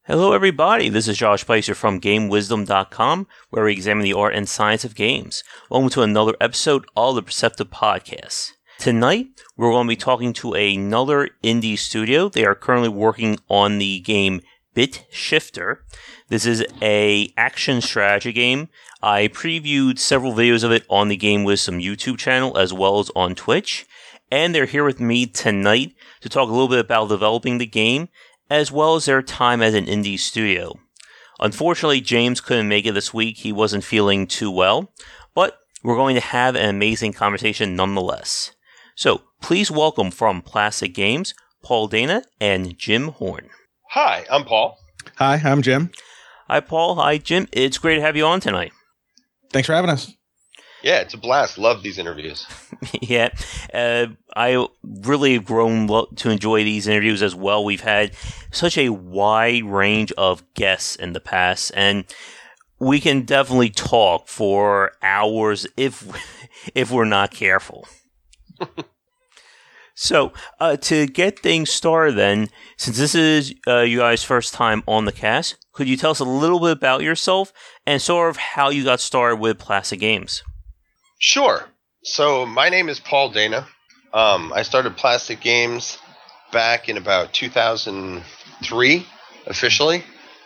Hello, everybody. This is Josh Spicer from GameWisdom.com, where we examine the art and science of games. Welcome to another episode of the Perceptive Podcast. Tonight, we're going to be talking to another indie studio. They are currently working on the game Bit Shifter. This is an action strategy game. I previewed several videos of it on the Game Wisdom YouTube channel as well as on Twitch. And they're here with me tonight to talk a little bit about developing the game as well as their time as an indie studio. Unfortunately, James couldn't make it this week. He wasn't feeling too well, but we're going to have an amazing conversation nonetheless. So, please welcome from Plastic Games, Paul Dana and Jim Horn. Hi, I'm Paul. Hi, I'm Jim. Hi, Paul. Hi, Jim. It's great to have you on tonight. Thanks for having us. Yeah, it's a blast. Love these interviews. Yeah, I really have grown to enjoy these interviews as well. We've had such a wide range of guests in the past, and we can definitely talk for hours if we're not careful. So, to get things started then, since this is you guys' first time on the cast, could you tell us a little bit about yourself and sort of how you got started with Plastic Games? Sure. So my name is Paul Dana. I started Plastic Games back in about 2003, officially.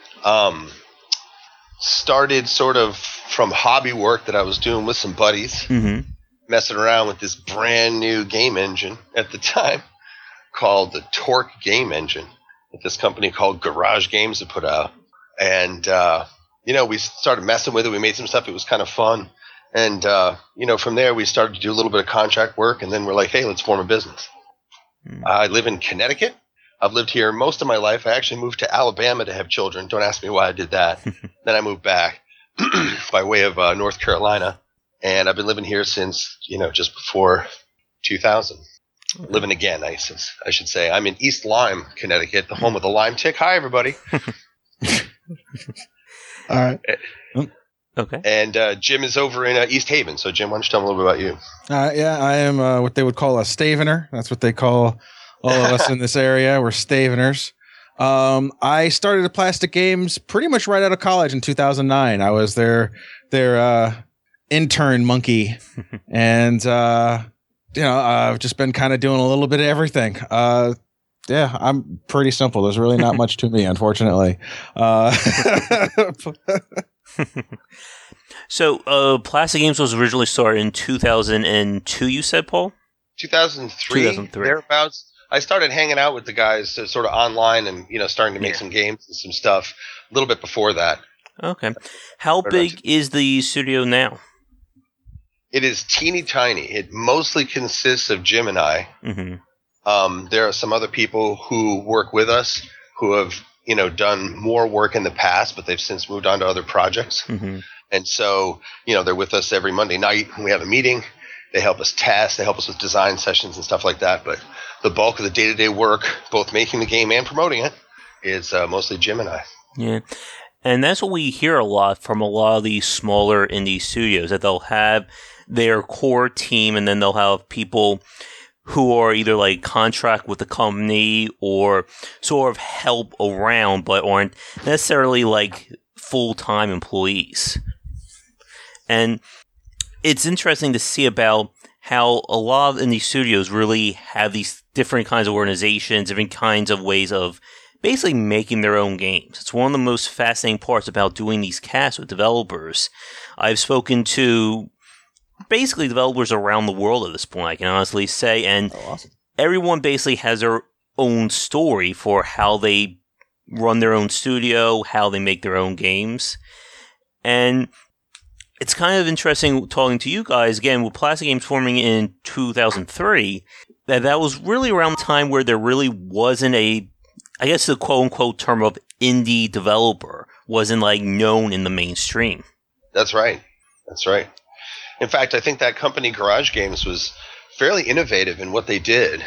Started sort of from hobby work that I was doing with some buddies, messing around with this brand new game engine at the time called the Torque Game Engine that this company called Garage Games had put out. And, we started messing with it. We made some stuff. It was kind of fun. And, from there, we started to do a little bit of contract work, and then we're like, hey, let's form a business. I live in Connecticut. I've lived here most of my life. I actually moved to Alabama to have children. Don't ask me why I did that. Then I moved back by way of North Carolina, and I've been living here since, just before 2000. Living again, I should say. I'm in East Lyme, Connecticut, the home of the Lyme tick. Hi, everybody. All right. Okay. And Jim is over in East Haven. So, Jim, why don't you tell me a little bit about you? Yeah, I am what they would call a Stavener. That's what they call all of us in this area. We're Staveners. I started at Plastic Games pretty much right out of college in 2009. I was their intern monkey. And, I've just been kind of doing a little bit of everything. Yeah, I'm pretty simple. There's really not much to me, unfortunately. So, Plastic Games was originally started in 2002, you said, Paul? 2003. Thereabouts. I started hanging out with the guys sort of online and, starting to make some games and some stuff a little bit before that. Okay. How big is the studio now? It is teeny tiny. It mostly consists of Jim and I. There are some other people who work with us who have, done more work in the past, but they've since moved on to other projects. And so, they're with us every Monday night. We have a meeting. They help us test. They help us with design sessions and stuff like that. But the bulk of the day-to-day work, both making the game and promoting it, is mostly Jim and I. Yeah. And that's what we hear a lot from a lot of these smaller indie studios, that they'll have their core team and then they'll have people who are either like contract with the company or sort of help around, but aren't necessarily like full-time employees. And it's interesting to see about how a lot of indie studios really have these different kinds of organizations, different kinds of ways of basically making their own games. It's one of the most fascinating parts about doing these casts with developers. I've spoken to basically developers around the world at this point, I can honestly say, and everyone basically has their own story for how they run their own studio, how they make their own games. And it's kind of interesting talking to you guys, again, with Plastic Games forming in 2003, that was really around the time where there really wasn't the quote-unquote term of indie developer wasn't, known in the mainstream. That's right. In fact, I think that company, Garage Games, was fairly innovative in what they did.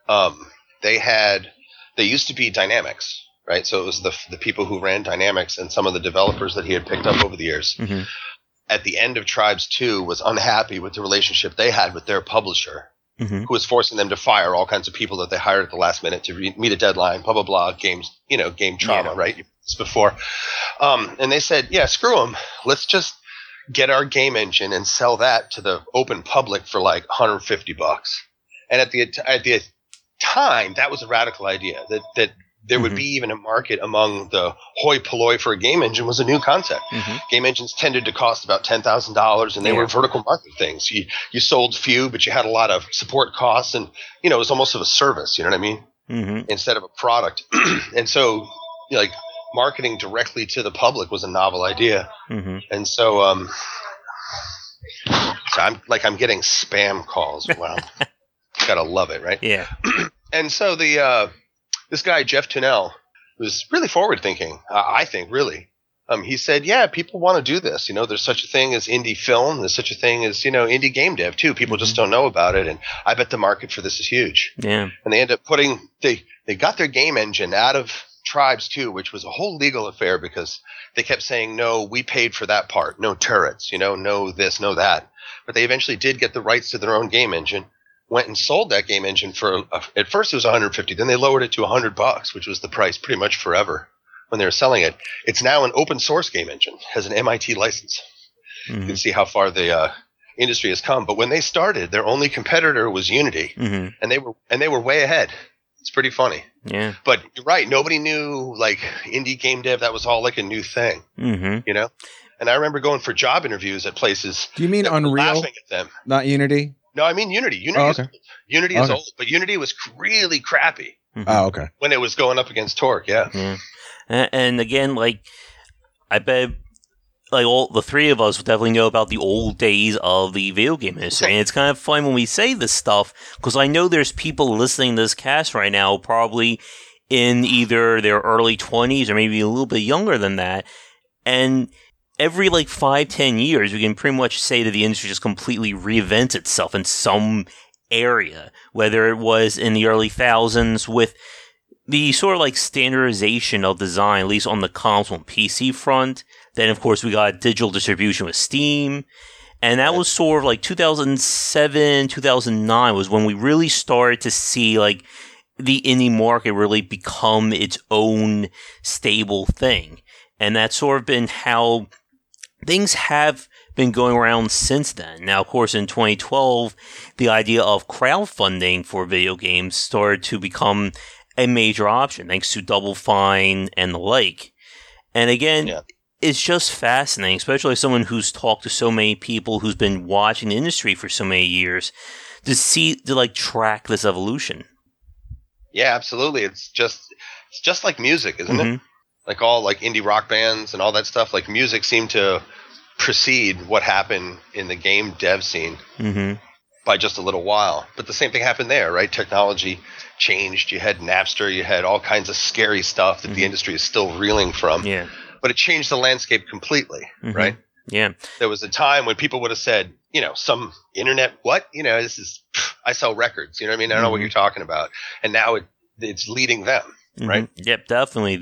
They used to be Dynamics, right? So it was the people who ran Dynamics and some of the developers that he had picked up over the years. At the end of Tribes 2 was unhappy with the relationship they had with their publisher. who was forcing them to fire all kinds of people that they hired at the last minute to meet a deadline, blah, blah, blah, games, game trauma, right? It's before. And they said, yeah, screw them. Let's just get our game engine and sell that to the open public for like $150. And at the time, that was a radical idea, that there would be even a market among the hoi polloi for a game engine was a new concept. Game engines tended to cost about $10,000, and they were vertical market things. You sold few, but you had a lot of support costs, and it was almost of a service. You know what I mean? Instead of a product. And so, like marketing directly to the public was a novel idea. And so, I'm getting spam calls. Wow, gotta love it, right? Yeah. And so this guy, Jeff Tunnell, was really forward-thinking, I think, really. He said, yeah, people want to do this. There's such a thing as indie film. There's such a thing as, indie game dev, too. People just don't know about it, and I bet the market for this is huge. Yeah. And they end up they got their game engine out of Tribes, too, which was a whole legal affair because they kept saying, no, we paid for that part. No turrets, no this, no that. But they eventually did get the rights to their own game engine. Went and sold that game engine for at first it was $150, then they lowered it to $100, which was the price pretty much forever when they were selling it. It's now an open source game engine, has an MIT license. You can see how far the industry has come. But when they started, their only competitor was Unity, and they were way ahead. It's pretty funny. Yeah. But you're right, nobody knew like indie game dev. That was all like a new thing. And I remember going for job interviews at places. Do you mean Unreal? Laughing at them. Not Unity? No, I mean Unity. Unity is old, but Unity was really crappy. Oh, okay. When it was going up against Torque, yeah. And again, like, I bet, like, all the three of us would definitely know about the old days of the video game industry. And it's kind of fun when we say this stuff, because I know there's people listening to this cast right now, probably in either their early 20s or maybe a little bit younger than that. And every 5-10 years, we can pretty much say that the industry just completely reinvents itself in some area, whether it was in the early thousands with the sort of standardization of design, at least on the console and PC front. Then, of course, we got digital distribution with Steam. And that was sort of 2007, 2009 was when we really started to see the indie market really become its own stable thing. And that's sort of been how things have been going around since then. Now, of course, in 2012, the idea of crowdfunding for video games started to become a major option, thanks to Double Fine and the like. And again, it's just fascinating, especially as someone who's talked to so many people, who's been watching the industry for so many years, to track this evolution. Yeah, absolutely. It's just like music, isn't it? Like all indie rock bands and all that stuff, music seemed to precede what happened in the game dev scene by just a little while. But the same thing happened there, right? Technology changed. You had Napster. You had all kinds of scary stuff that the industry is still reeling from. Yeah. But it changed the landscape completely, right? Yeah. There was a time when people would have said, some internet, what? I sell records. You know what I mean? I don't know what you're talking about. And now it's leading them, right? Yep, definitely.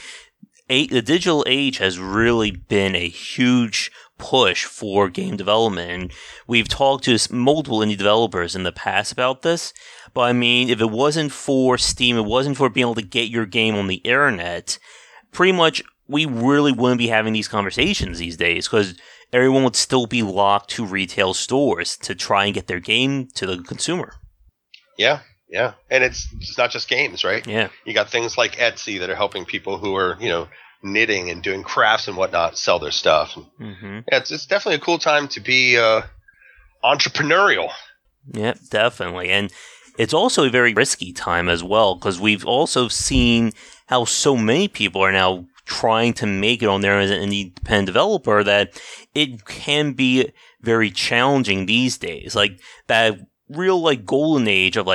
The digital age has really been a huge push for game development. And we've talked to multiple indie developers in the past about this. But I mean, if it wasn't for Steam, it wasn't for being able to get your game on the internet, pretty much we really wouldn't be having these conversations these days, because everyone would still be locked to retail stores to try and get their game to the consumer. Yeah. Yeah. And it's not just games, right? Yeah. You got things like Etsy that are helping people who are, knitting and doing crafts and whatnot sell their stuff. Yeah, it's definitely a cool time to be entrepreneurial. Yeah, definitely. And it's also a very risky time as well, because we've also seen how so many people are now trying to make it on their own as an independent developer, that it can be very challenging these days. That real golden age of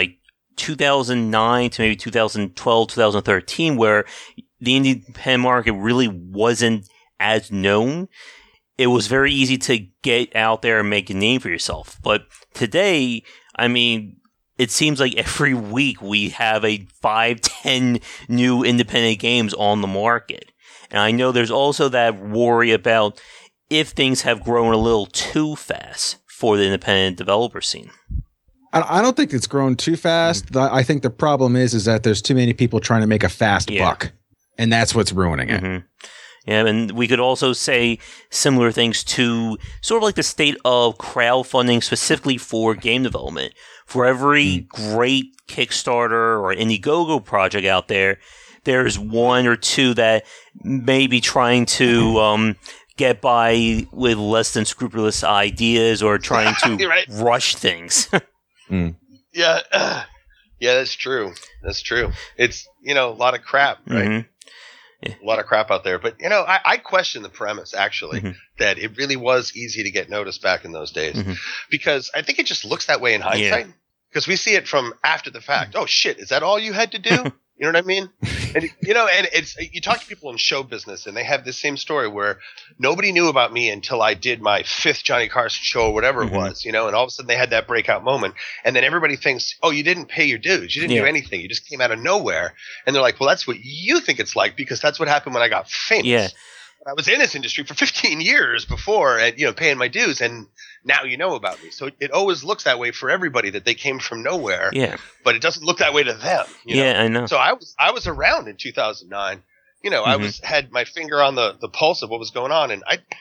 2009 to maybe 2012, 2013, where the independent market really wasn't as known. It was very easy to get out there and make a name for yourself. But today, I mean, it seems like every week we have 5-10 new independent games on the market. And I know there's also that worry about if things have grown a little too fast for the independent developer scene. I don't think it's grown too fast. I think the problem is that there's too many people trying to make a fast buck, and that's what's ruining it. Yeah, and we could also say similar things to sort of like the state of crowdfunding specifically for game development. For every great Kickstarter or Indiegogo project out there, there's one or two that may be trying to get by with less than scrupulous ideas or trying to rush things. Yeah, that's true. That's true. It's, a lot of crap, right? A lot of crap out there. But, I question the premise, actually, that it really was easy to get noticed back in those days. Because I think it just looks that way in hindsight. Because we see it from after the fact. Oh, shit, is that all you had to do? You know what I mean? And, and it's, you talk to people in show business, and they have this same story where nobody knew about me until I did my 5th Johnny Carson show or whatever it was, and all of a sudden they had that breakout moment. And then everybody thinks, oh, you didn't pay your dues. You didn't do anything. You just came out of nowhere. And they're like, well, that's what you think it's like because that's what happened when I got famous. Yeah. I was in this industry for 15 years before, paying my dues, and now you know about me. So it always looks that way for everybody that they came from nowhere. Yeah. But it doesn't look that way to them. Yeah, I know. So I was around in 2009. I had my finger on the pulse of what was going on, and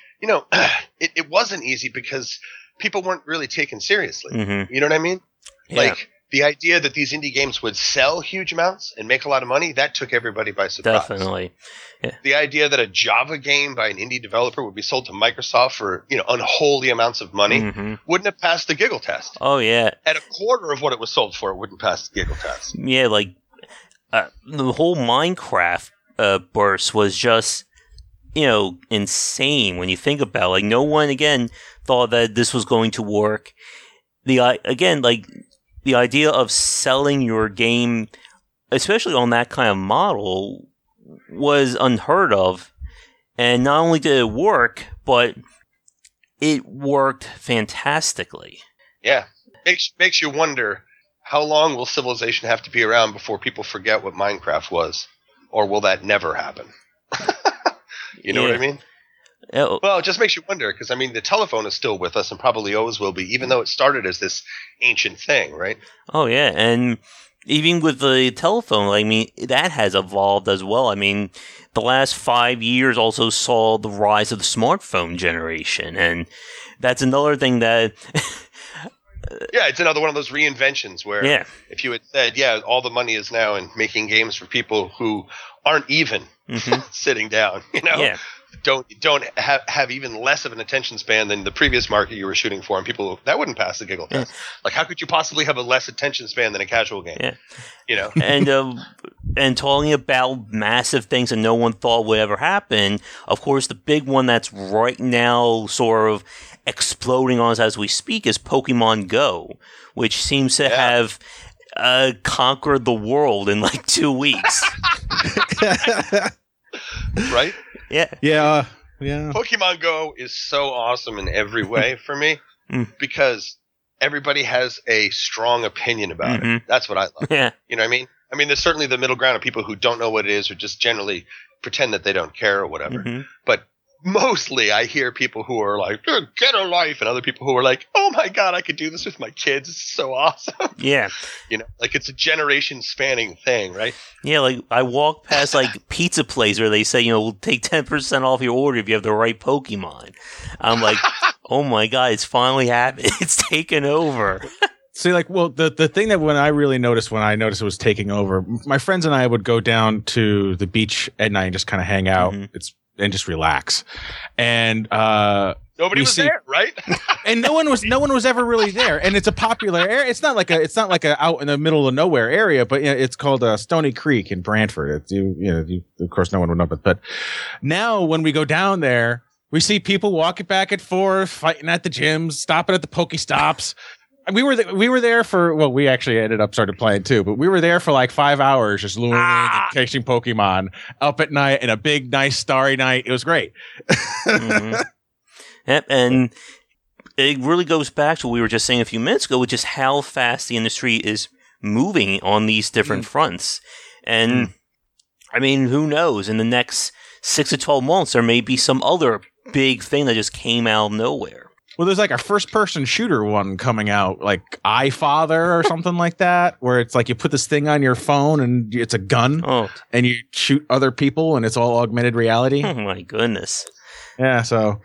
it wasn't easy because people weren't really taken seriously. You know what I mean? Yeah. Like the idea that these indie games would sell huge amounts and make a lot of money, that took everybody by surprise. Definitely. Yeah. The idea that a Java game by an indie developer would be sold to Microsoft for, unholy amounts of money wouldn't have passed the giggle test. Oh, yeah. At a quarter of what it was sold for, it wouldn't pass the giggle test. Yeah, like the whole Minecraft burst was just, insane when you think about it. Like, no one, again, thought that this was going to work. The idea of selling your game, especially on that kind of model, was unheard of. And not only did it work, but it worked fantastically. Yeah. Makes you wonder, how long will civilization have to be around before people forget what Minecraft was? Or will that never happen? You know what I mean? Well, it just makes you wonder, because, the telephone is still with us and probably always will be, even though it started as this ancient thing, right? Oh, yeah, and even with the telephone, that has evolved as well. The last 5 years also saw the rise of the smartphone generation, and that's another thing that... Yeah, it's another one of those reinventions where if you had said, all the money is now in making games for people who aren't even sitting down, don't have even less of an attention span than the previous market you were shooting for, and people that wouldn't pass the giggle test. Like, how could you possibly have a less attention span than a casual game? And talking about massive things that no one thought would ever happen, of course, the big one that's right now sort of exploding on us as we speak is Pokemon Go, which seems to have conquered the world in 2 weeks. Right? Yeah. Pokemon Go is so awesome in every way for me because everybody has a strong opinion about it. That's what I love. Yeah. You know what I mean? There's certainly the middle ground of people who don't know what it is or just generally pretend that they don't care or whatever. But mostly I hear people who are like, get a life, and other people who are like, oh my God, I could do this with my kids. It's so awesome. Yeah. It's a generation spanning thing, right? Yeah, I walk past pizza places where they say, we'll take 10% off your order if you have the right Pokemon. I'm like, oh my God, it's finally happened. It's taken over. See, the thing that when I noticed it was taking over, my friends and I would go down to the beach at night and just kind of hang out. And just relax. And nobody was there, right? And no one was ever really there. And it's a popular area. It's not like a out in the middle of nowhere area, but it's called Stony Creek in Brantford. Of course, no one would know, but now when we go down there, we see people walking back and forth, fighting at the gyms, stopping at the Pokestops. We were there for, well, we actually ended up started playing too, but we were there for 5 hours just luring and catching Pokemon up at night in a big, nice, starry night. It was great. Yep, and it really goes back to what we were just saying a few minutes ago, which is how fast the industry is moving on these different fronts. And, who knows? In the next 6 to 12 months, there may be some other big thing that just came out of nowhere. Well, there's like a first-person shooter one coming out, like iFather or something like that, where it's like you put this thing on your phone and it's a gun, and you shoot other people, and it's all augmented reality. Oh my goodness! Yeah, so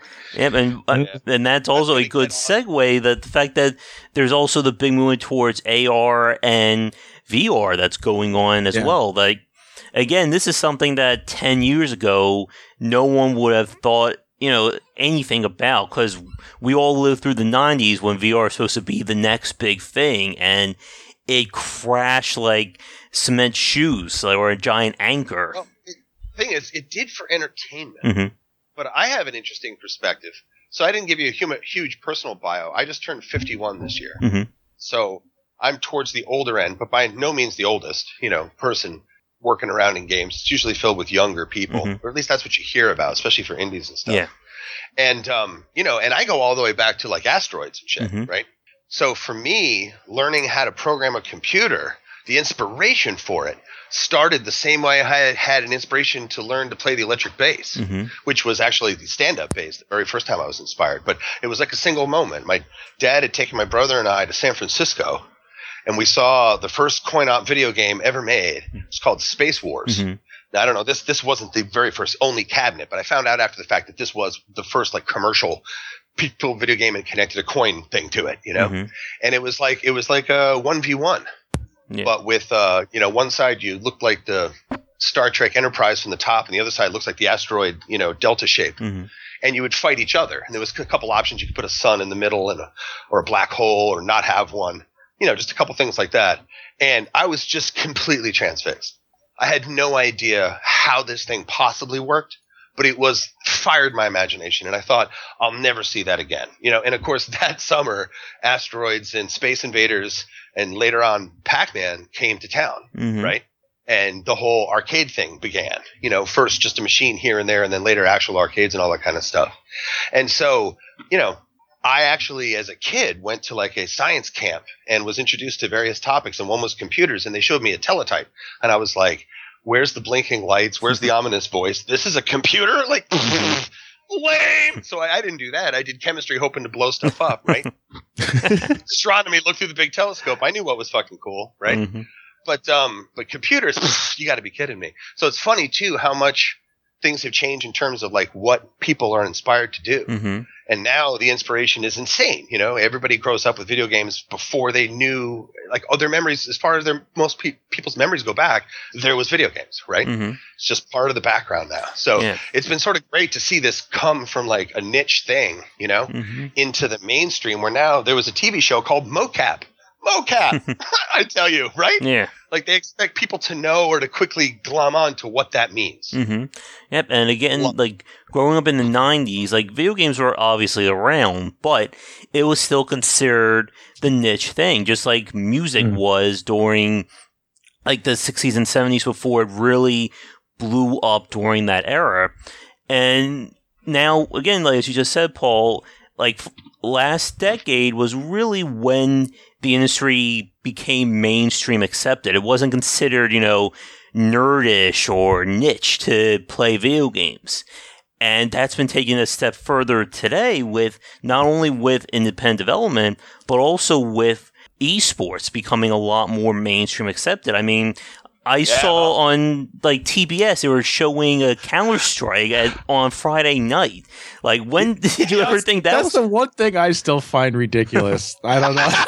and that's also a good segue. That the fact that there's also the big movement towards AR and VR that's going on as well. Like again, this is something that 10 years ago no one would have thought anything about, because we all lived through the 90s when VR was supposed to be the next big thing, and it crashed like cement shoes or a giant anchor. Well, the thing is, it did for entertainment, but I have an interesting perspective. So I didn't give you a huge personal bio. I just turned 51 this year. So I'm towards the older end, but by no means the oldest, person working around in games. It's usually filled with younger people, or at least that's what you hear about, especially for indies and stuff. Yeah. And, and I go all the way back to like Asteroids and shit, right? So for me, learning how to program a computer, the inspiration for it started the same way I had an inspiration to learn to play the electric bass, which was actually the stand-up bass the very first time I was inspired. But it was like a single moment. My dad had taken my brother and I to San Francisco, and we saw the first coin-op video game ever made. It's called Space Wars. Now, I don't know, this wasn't the very first only cabinet, but I found out after the fact that this was the first like commercial people video game and connected a coin thing to it, And it was like a 1v1. Yeah. But with one side you looked like the Star Trek Enterprise from the top, and the other side looks like the asteroid, delta shape. And you would fight each other. And there was a couple options. You could put a sun in the middle or a black hole, or not have one. Just a couple things like that. And I was just completely transfixed. I had no idea how this thing possibly worked, but it fired my imagination. And I thought, I'll never see that again. And of course that summer, Asteroids and Space Invaders and later on Pac-Man came to town, right? And the whole arcade thing began, first just a machine here and there, and then later actual arcades and all that kind of stuff. And so, I actually, as a kid, went to like a science camp and was introduced to various topics, and one was computers, and they showed me a teletype, and I was like, where's the blinking lights? Where's the ominous voice? This is a computer? Like, lame! So I didn't do that. I did chemistry hoping to blow stuff up, right? Astronomy, look through the big telescope. I knew what was fucking cool, right? But computers, you got to be kidding me. So it's funny, too, how much things have changed in terms of like what people are inspired to do. And now the inspiration is insane. Everybody grows up with video games before they knew, like, their memories, as far as most people's memories go back, there was video games, right? It's just part of the background now. So it's been sort of great to see this come from like a niche thing, into the mainstream, where now there was a TV show called Mocap. I tell you, right? Yeah. Like they expect people to know or to quickly glom on to what that means. Yep. And again, like growing up in the 90s, like video games were obviously around, but it was still considered the niche thing, just like music was during like the 60s and 70s before it really blew up during that era. And now, again, like as you just said, Paul, like last decade was really when the industry became mainstream accepted. It wasn't considered, nerdish or niche to play video games. And that's been taken a step further today with not only with independent development, but also with esports becoming a lot more mainstream accepted. I mean, I saw on like TBS they were showing a Counter-Strike on Friday night. Like, when did you ever think that's the one thing I still find ridiculous? I don't know.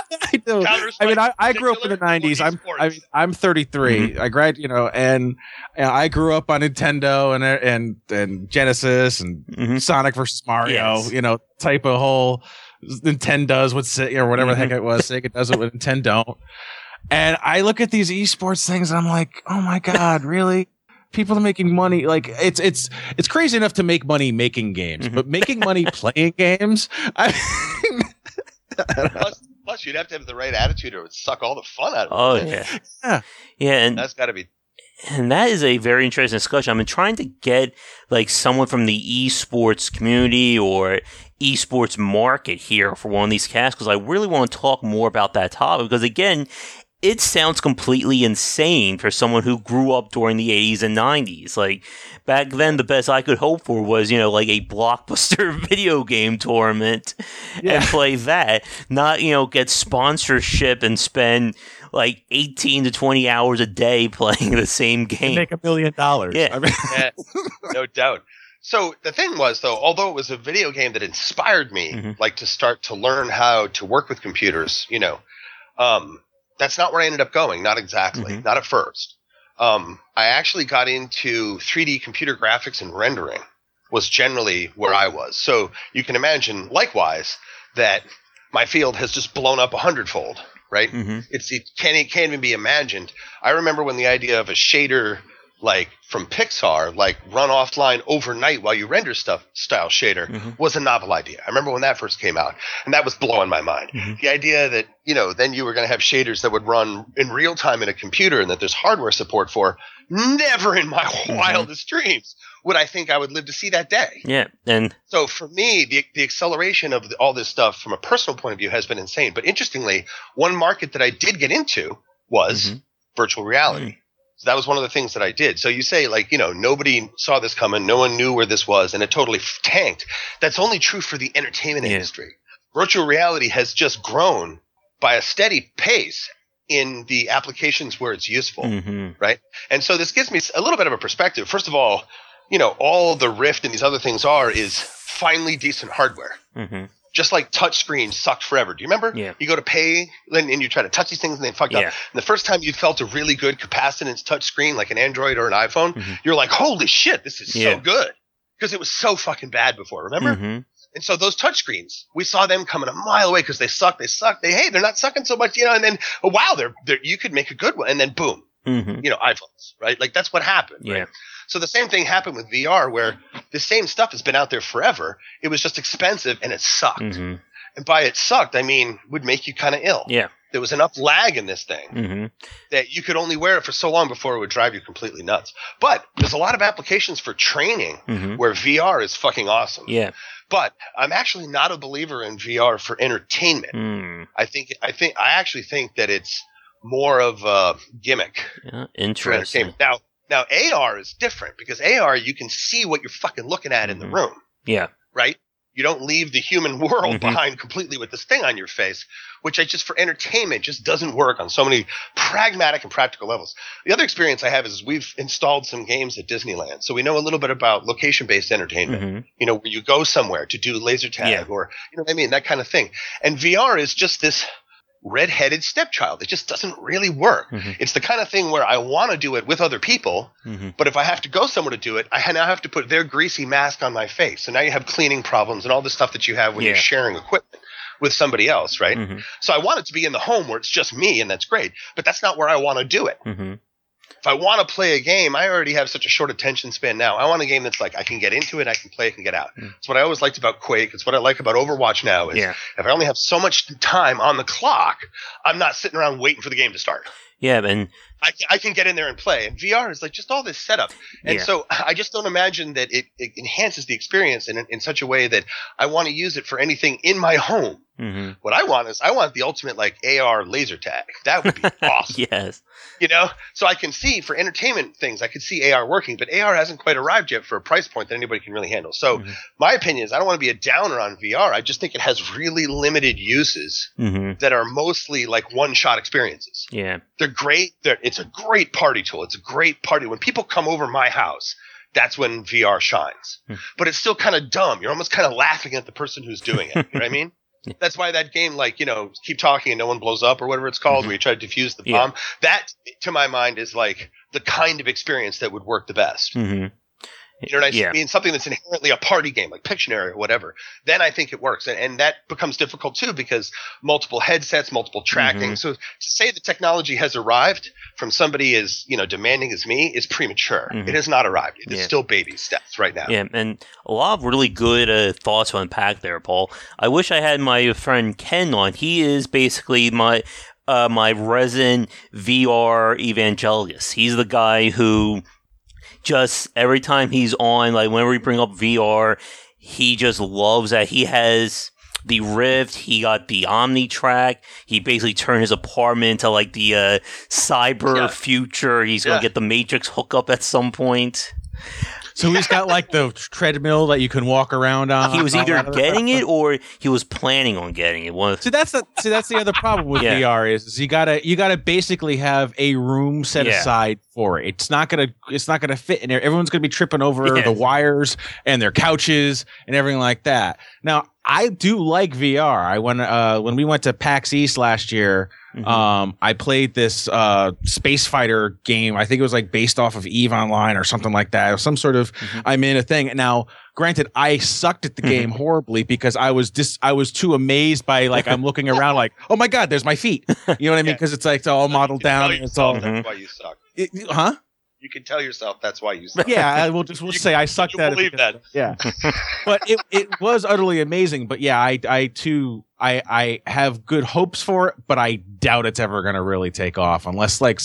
I mean, I grew up in the 90s. I'm 33. I and I grew up on Nintendo and Genesis and Sonic versus Mario. Type of whole Nintendo does with or whatever the heck it was. Sega does it with Nintendo. And I look at these esports things and I'm like, oh my God, really? People are making money. Like it's crazy enough to make money making games, but making money playing games. Plus, you'd have to have the right attitude, or it would suck all the fun out of it. Yeah, and that's got to be. And that is a very interesting discussion. I've been trying to get like someone from the esports community or esports market here for one of these casts, because I really want to talk more about that topic. Because again, it sounds completely insane for someone who grew up during the 80s and 90s. Like, back then, the best I could hope for was, like a blockbuster video game tournament and play that. Not, get sponsorship and spend like 18 to 20 hours a day playing the same game. Make $1 million. Yeah. Yeah, no doubt. So the thing was, though, although it was a video game that inspired me, like to start to learn how to work with computers, that's not where I ended up going. Not exactly. Not at first. I actually got into 3D computer graphics and rendering was generally where I was. So you can imagine, likewise, that my field has just blown up 100-fold, right? It can't even be imagined. I remember when the idea of a shader like from Pixar, like run offline overnight while you render stuff style shader was a novel idea. I remember when that first came out, and that was blowing my mind. The idea that, then you were going to have shaders that would run in real time in a computer and that there's hardware support for, never in my wildest dreams would I think I would live to see that day. Yeah. And so for me, the acceleration of all this stuff from a personal point of view has been insane. But interestingly, one market that I did get into was virtual reality. So that was one of the things that I did. So you say, like, nobody saw this coming. No one knew where this was, and it totally tanked. That's only true for the entertainment industry. Virtual reality has just grown by a steady pace in the applications where it's useful, right? And so this gives me a little bit of a perspective. First of all the Rift and these other things is finally decent hardware. Just like touchscreens sucked forever. Do you remember? Yeah. You go to pay and you try to touch these things and they fucked up. And the first time you felt a really good capacitance touchscreen like an Android or an iPhone, you're like, holy shit, this is so good. Because it was so fucking bad before, remember? And so those touchscreens, we saw them coming a mile away because they suck. They're not sucking so much, and then, wow, you could make a good one. And then boom, iPhones, right? Like that's what happened. Yeah. Right? So the same thing happened with VR where the same stuff has been out there forever. It was just expensive and it sucked. And by it sucked, I mean, would make you kind of ill. Yeah. There was enough lag in this thing that you could only wear it for so long before it would drive you completely nuts. But there's a lot of applications for training where VR is fucking awesome. Yeah. But I'm actually not a believer in VR for entertainment. I actually think that it's more of a gimmick. Yeah, interesting. Now, AR is different because AR, you can see what you're fucking looking at in the room. Yeah. Right? You don't leave the human world behind completely with this thing on your face, which for entertainment just doesn't work on so many pragmatic and practical levels. The other experience I have is we've installed some games at Disneyland. So we know a little bit about location-based entertainment, where you go somewhere to do laser tag or, that kind of thing. And VR is just this red-headed stepchild. It just doesn't really work. It's the kind of thing where I want to do it with other people, but if I have to go somewhere to do it, I now have to put their greasy mask on my face. So now you have cleaning problems and all the stuff that you have when you're sharing equipment with somebody else, right? So I want it to be in the home where it's just me, and that's great, but that's not where I want to do it. If I want to play a game, I already have such a short attention span now. I want a game that's like I can get into it, I can play it, and get out. It's what I always liked about Quake. It's what I like about Overwatch now is if I only have so much time on the clock, I'm not sitting around waiting for the game to start. Yeah, and I can get in there and play. And VR is like just all this setup. And so I just don't imagine that it enhances the experience in such a way that I want to use it for anything in my home. What I want is the ultimate like AR laser tag. That would be awesome. Yes. So I can see for entertainment things, I could see AR working, but AR hasn't quite arrived yet for a price point that anybody can really handle. So my opinion is I don't want to be a downer on VR. I just think it has really limited uses that are mostly like one-shot experiences. Yeah. They're great. It's a great party tool. It's a great party. When people come over my house, that's when VR shines. But it's still kind of dumb. You're almost kind of laughing at the person who's doing it. You know what I mean? That's why that game, like, keep talking and no one blows up or whatever it's called, where you try to defuse the bomb. That, to my mind, is like the kind of experience that would work the best. You know what I mean? Something that's inherently a party game, like Pictionary or whatever. Then I think it works. And that becomes difficult, too, because multiple headsets, multiple tracking. So to say the technology has arrived from somebody as, demanding as me is premature. It has not arrived. It is still baby steps right now. Yeah, and a lot of really good thoughts to unpack there, Paul. I wish I had my friend Ken on. He is basically my resident VR evangelist. He's the guy who just every time he's on, like whenever we bring up VR, he just loves that. He has the Rift. He got the OmniTrack. He basically turned his apartment into like the cyber future. He's going to get the Matrix hookup at some point. So he's got like the treadmill that you can walk around on. He was either getting it or he was planning on getting it. So that's the other problem with VR is you gotta basically have a room set aside for it. It's not gonna fit in there. Everyone's gonna be tripping over the wires and their couches and everything like that. Now I do like VR. When we went to PAX East last year. I played this space fighter game. I think it was like based off of EVE Online or something like that. It was some sort of I'm in a thing. Now, granted, I sucked at the game horribly because I was too amazed by like I'm looking around like, oh my god, there's my feet. You know what I mean? Because it's like it's all modeled down. And it's all that's why you suck. You can tell yourself that's why you suck. Yeah, we'll say I sucked at it. Believe that. Yeah, but it was utterly amazing. But yeah, I have good hopes for it, but I doubt it's ever going to really take off unless like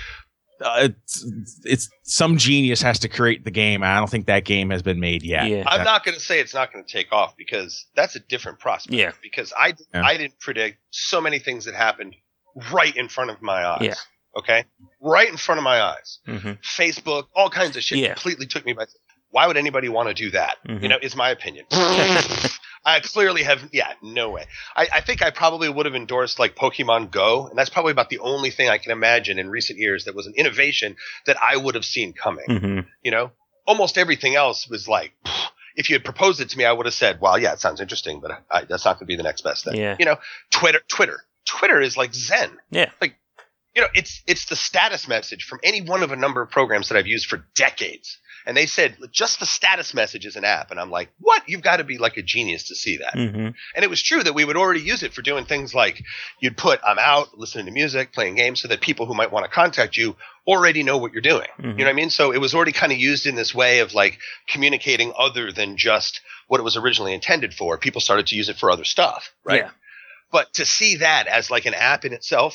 it's some genius has to create the game. I don't think that game has been made yet. Yeah. I'm not going to say it's not going to take off because that's a different prospect. Yeah. Because I didn't predict so many things that happened right in front of my eyes. Yeah. Okay? Right in front of my eyes. Facebook, all kinds of shit completely took me by. Why would anybody want to do that? Is my opinion. I clearly have, no way. I think I probably would have endorsed like Pokemon Go, and that's probably about the only thing I can imagine in recent years that was an innovation that I would have seen coming. Almost everything else was like, if you had proposed it to me, I would have said, well, yeah, it sounds interesting, but that's not going to be the next best thing. Yeah. Twitter is like Zen. Yeah. Like, it's the status message from any one of a number of programs that I've used for decades. And they said, just the status message is an app. And I'm like, what? You've got to be like a genius to see that. And it was true that we would already use it for doing things like you'd put, I'm out listening to music, playing games, so that people who might want to contact you already know what you're doing. You know what I mean? So it was already kind of used in this way of like communicating other than just what it was originally intended for. People started to use it for other stuff, right? Yeah. But to see that as like an app in itself,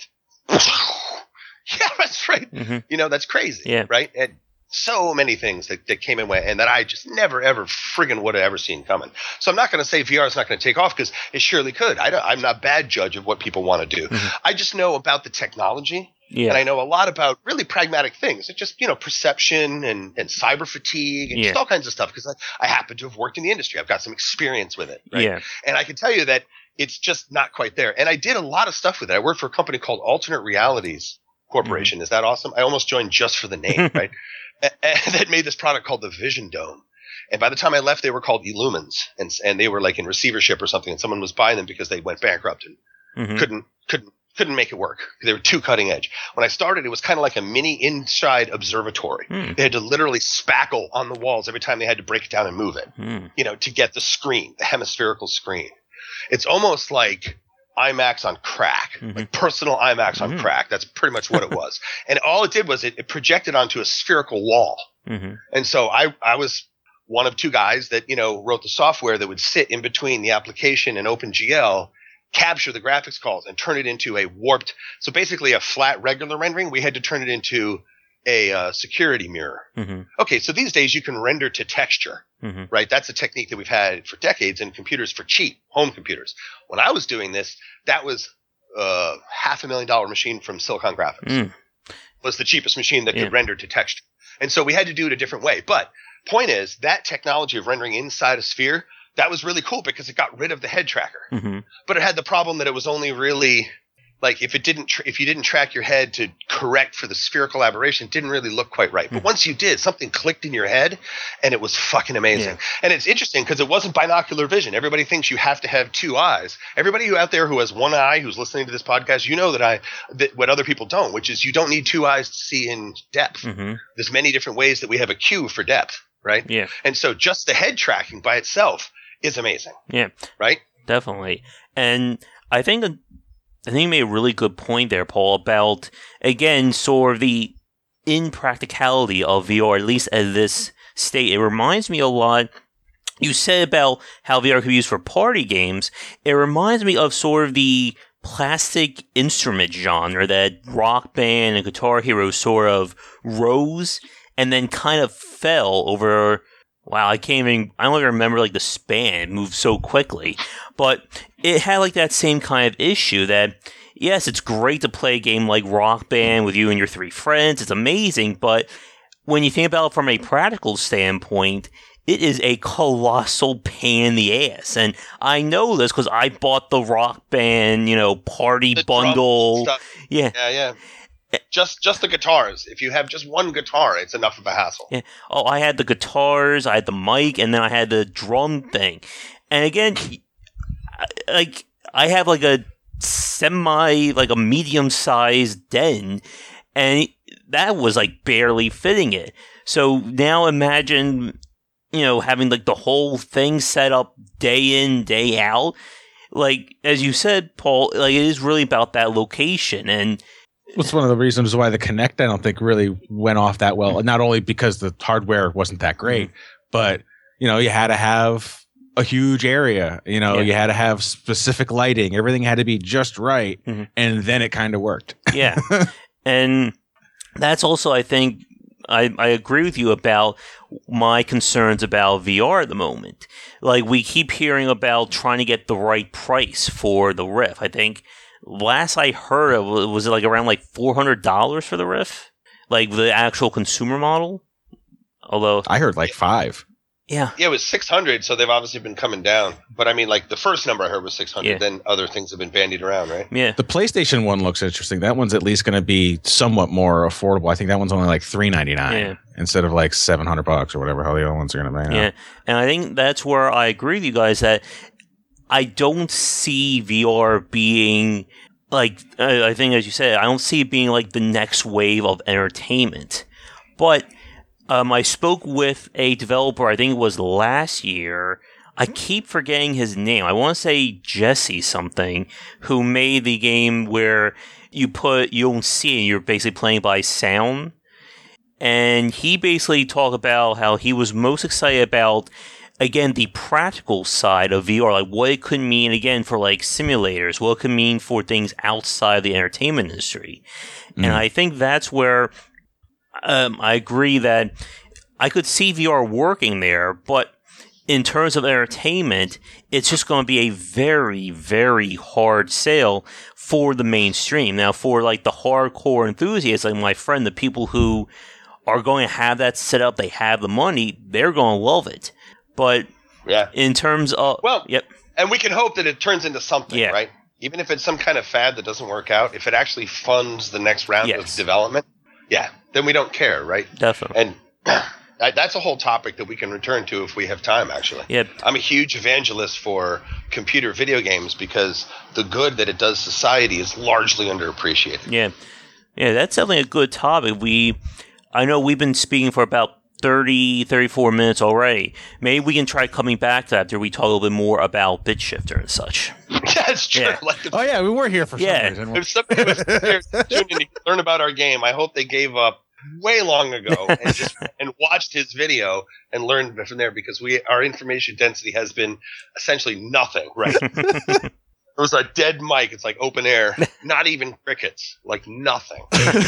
yeah, that's right. That's crazy, right? And so many things that came in way and that I just never, ever friggin' would have ever seen coming. So I'm not going to say VR is not going to take off because it surely could. I'm not a bad judge of what people want to do. I just know about the technology. Yeah. And I know a lot about really pragmatic things. It's just, perception and cyber fatigue and just all kinds of stuff because I happen to have worked in the industry. I've got some experience with it. Right? Yeah. And I can tell you that it's just not quite there. And I did a lot of stuff with it. I worked for a company called Alternate Realities Corporation. Is that awesome? I almost joined just for the name, right? That made this product called the Vision Dome. And by the time I left, they were called Illumins. And they were like in receivership or something. And someone was buying them because they went bankrupt and couldn't make it work. They were too cutting edge. When I started, it was kind of like a mini inside observatory. They had to literally spackle on the walls every time they had to break it down and move it, to get the screen, the hemispherical screen. It's almost like IMAX on crack, like personal IMAX on crack. That's pretty much what it was. And all it did was it projected onto a spherical wall. And so I was one of two guys that, wrote the software that would sit in between the application and OpenGL, capture the graphics calls and turn it into a warped. So basically a flat regular rendering, we had to turn it into a security mirror. Okay, so these days you can render to texture, right? That's a technique that we've had for decades in computers for cheap, home computers. When I was doing this, that was a $500,000 machine from Silicon Graphics. Was the cheapest machine that could render to texture. And so we had to do it a different way. But point is, that technology of rendering inside a sphere, that was really cool because it got rid of the head tracker. But it had the problem that it was only really like if you didn't track your head to correct for the spherical aberration, it didn't really look quite right. But once you did, something clicked in your head and it was fucking amazing. And it's interesting because it wasn't binocular vision. Everybody thinks you have to have two eyes. Everybody who out there who has one eye, who's listening to this podcast, that what other people don't, which is you don't need two eyes to see in depth. There's many different ways that we have a cue for depth, right? Yeah. And so just the head tracking by itself is amazing. Yeah. Right? Definitely. And I think you made a really good point there, Paul, about, again, sort of the impracticality of VR, at least at this state. It reminds me a lot, you said about how VR could be used for party games. It reminds me of sort of the plastic instrument genre that Rock Band and Guitar Hero sort of rose and then kind of fell over Wow, I don't even remember like the span. It moved so quickly. But it had like that same kind of issue that, yes, it's great to play a game like Rock Band with you and your 3 friends. It's amazing. But when you think about it from a practical standpoint, it is a colossal pain in the ass. And I know this because I bought the Rock Band, party The bundle. stuff. Yeah. Yeah. Just the guitars. If you have just one guitar, it's enough of a hassle. Yeah. Oh, I had the guitars, I had the mic, and then I had the drum thing. And again, I have like a medium-sized den, and that was like barely fitting it. So now imagine, having like the whole thing set up day in, day out. Like, as you said, Paul, like it is really about that location. And it's one of the reasons why the Kinect, I don't think, really went off that well. Not only because the hardware wasn't that great, but, you had to have a huge area. You had to have specific lighting. Everything had to be just right. Mm-hmm. And then it kind of worked. Yeah. And that's also, I think, I agree with you about my concerns about VR at the moment. Like, we keep hearing about trying to get the right price for the Rift. I think last I heard of it was like around like $400 for the Rift, like the actual consumer model. Although I heard like $500. Yeah, it was 600. So they've obviously been coming down. But I mean, like the first number I heard was 600. Yeah. Then other things have been bandied around, right? Yeah. The PlayStation one looks interesting. That one's at least going to be somewhat more affordable. I think that one's only like $399 instead of like $700 or whatever how the other ones are going to be. Yeah, and I think that's where I agree with you guys that I don't see VR being like, I think as you said, I don't see it being like the next wave of entertainment. But I spoke with a developer, I think it was last year. I keep forgetting his name. I want to say Jesse something, who made the game where you don't see it, you're basically playing by sound. And he basically talked about how he was most excited about, again, the practical side of VR, like what it could mean, again, for like simulators, what it could mean for things outside the entertainment industry. Mm. And I think that's where I agree that I could see VR working there, but in terms of entertainment, it's just going to be a very, very hard sale for the mainstream. Now, for like the hardcore enthusiasts, like my friend, the people who are going to have that set up, they have the money, they're going to love it. But in terms of... And we can hope that it turns into something, right? Even if it's some kind of fad that doesn't work out, if it actually funds the next round of development, then we don't care, right? Definitely. And that's a whole topic that we can return to if we have time, actually. Yep. I'm a huge evangelist for computer video games because the good that it does society is largely underappreciated. Yeah, that's definitely a good topic. I know we've been speaking for about 34 minutes already. Maybe we can try coming back to that after we talk a little bit more about BitShifter and such. That's true. Yeah. We were here for some reason. If somebody was here tuning in to learn about our game, I hope they gave up way long ago and watched his video and learned from there, because our information density has been essentially nothing, right? It was a dead mic. It's like open air, not even crickets, like nothing.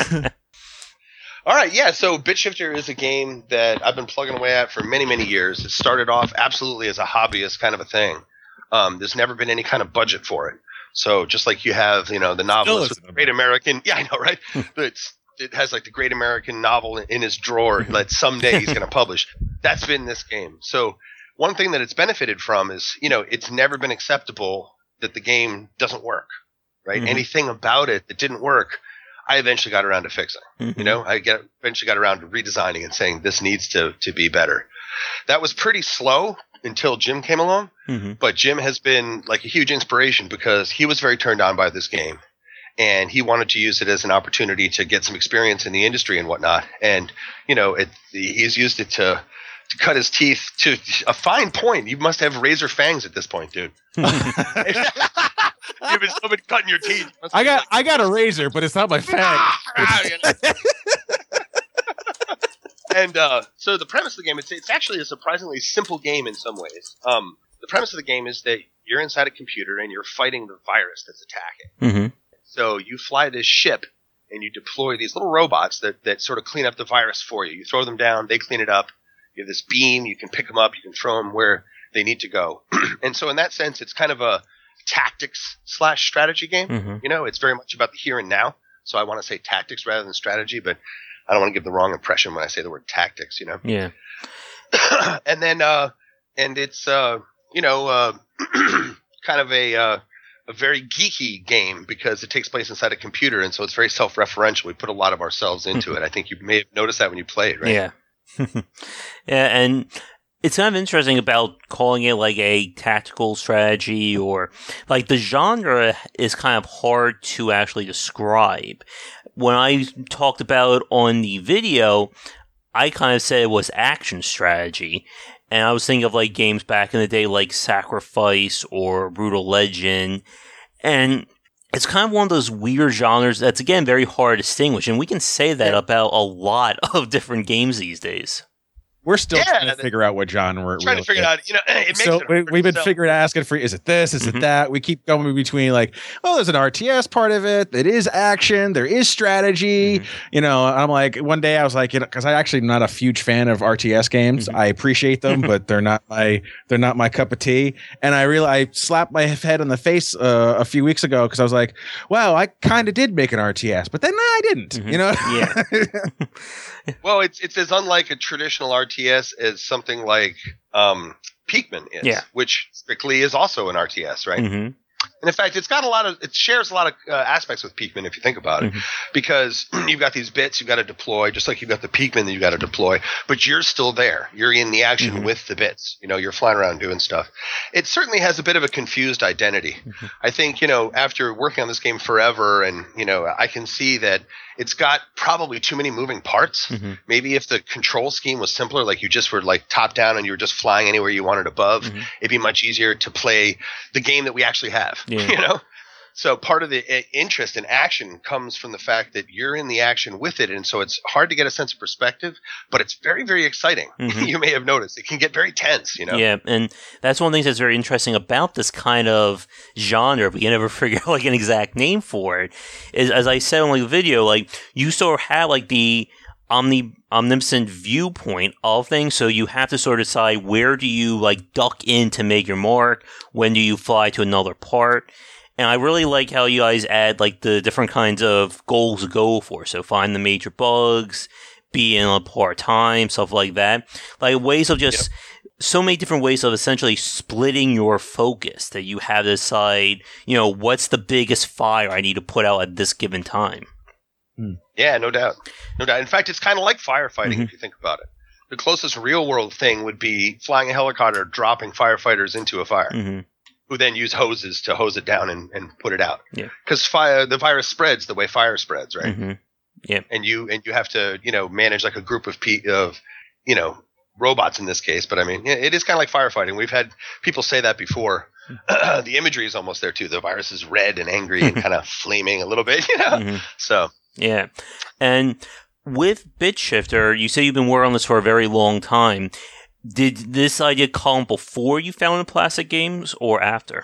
All right, so BitShifter is a game that I've been plugging away at for many, many years. It started off absolutely as a hobbyist kind of a thing. There's never been any kind of budget for it. So just like you have, the novelist with the Great American, I know, right? It has like the Great American novel in his drawer that someday he's going to publish. That's been this game. So one thing that it's benefited from is, it's never been acceptable that the game doesn't work, right? Mm-hmm. Anything about it that didn't work, I eventually got around to fixing. Mm-hmm. I eventually got around to redesigning and saying this needs to be better. That was pretty slow until Jim came along, but Jim has been like a huge inspiration because he was very turned on by this game, and he wanted to use it as an opportunity to get some experience in the industry and whatnot. And he's used it to cut his teeth to a fine point. You must have razor fangs at this point, dude. You've been cutting your teeth. I got a razor, but it's not my fang. And so the premise of the game, it's actually a surprisingly simple game in some ways. The premise of the game is that you're inside a computer and you're fighting the virus that's attacking. Mm-hmm. So you fly this ship and you deploy these little robots that sort of clean up the virus for you. You throw them down, they clean it up. You have this beam. You can pick them up. You can throw them where they need to go. And so in that sense, it's kind of a tactics/strategy game. Mm-hmm. You know, it's very much about the here and now. So I want to say tactics rather than strategy, but I don't want to give the wrong impression when I say the word tactics, you know? Yeah. And then, and it's, you know, kind of a very geeky game because it takes place inside a computer. And so it's very self-referential. We put a lot of ourselves into it. I think you may have noticed that when you play it, right? Yeah. Yeah. And it's kind of interesting about calling it like a tactical strategy, or like the genre is kind of hard to actually describe. When I talked about it on the video, I kind of said it was action strategy. And I was thinking of like games back in the day like Sacrifice or Brutal Legend. And it's kind of one of those weird genres that's, again, very hard to distinguish. And we can say that about a lot of different games these days. We're still trying to figure out what genre we're trying to figure it out. You know, it makes so it we've been figuring, asking for, is it this? Is it that? We keep going between like, well, there's an RTS part of it. It is action. There is strategy. You know, I'm like, one day I was like, you know, because I actually am not a huge fan of RTS games. I appreciate them, but they're not my cup of tea. And I slapped my head on the face a few weeks ago because I was like, wow, I kind of did make an RTS, but then I didn't. You know, Yeah. Well, it's as unlike a traditional RTS as something like Pikmin is, which strictly is also an RTS, right? Mm-hmm. And in fact, it shares a lot of aspects with Pikmin if you think about it, because you've got these bits you've got to deploy, just like you've got the Pikmin that you've got to deploy, but you're still there. You're in the action with the bits. You know, you're flying around doing stuff. It certainly has a bit of a confused identity. I think, you know, after working on this game forever, and, you know, I can see that it's got probably too many moving parts. Maybe if the control scheme was simpler, like you just were like top down and you were just flying anywhere you wanted above, it'd be much easier to play the game that we actually have. You know, so part of the interest in action comes from the fact that you're in the action with it, and so it's hard to get a sense of perspective, but it's very, very exciting. You may have noticed it can get very tense. You know, yeah, and that's one of the things that's very interesting about this kind of genre. We can never figure out like an exact name for it. Is, as I said on like the video, like you sort of have like the omniscient viewpoint of things, so you have to sort of decide where do you like duck in to make your mark, when do you fly to another part. And I really like how you guys add like the different kinds of goals to go for, so find the major bugs, be in a part-time, stuff like that, like ways of just so many different ways of essentially splitting your focus, that you have to decide, you know, what's the biggest fire I need to put out at this given time. Yeah, no doubt. No doubt. In fact, it's kind of like firefighting if you think about it. The closest real world thing would be flying a helicopter, dropping firefighters into a fire, who then use hoses to hose it down and put it out. Because the virus spreads the way fire spreads, right? And you have to, you know, manage like a group of you know, robots in this case. But I mean, it is kind of like firefighting. We've had people say that before. The imagery is almost there too. The virus is red and angry and kind of flaming a little bit, you know? So. Yeah. And with BitShifter, you say you've been working on this for a very long time. Did this idea come before you founded Plastic Games or after?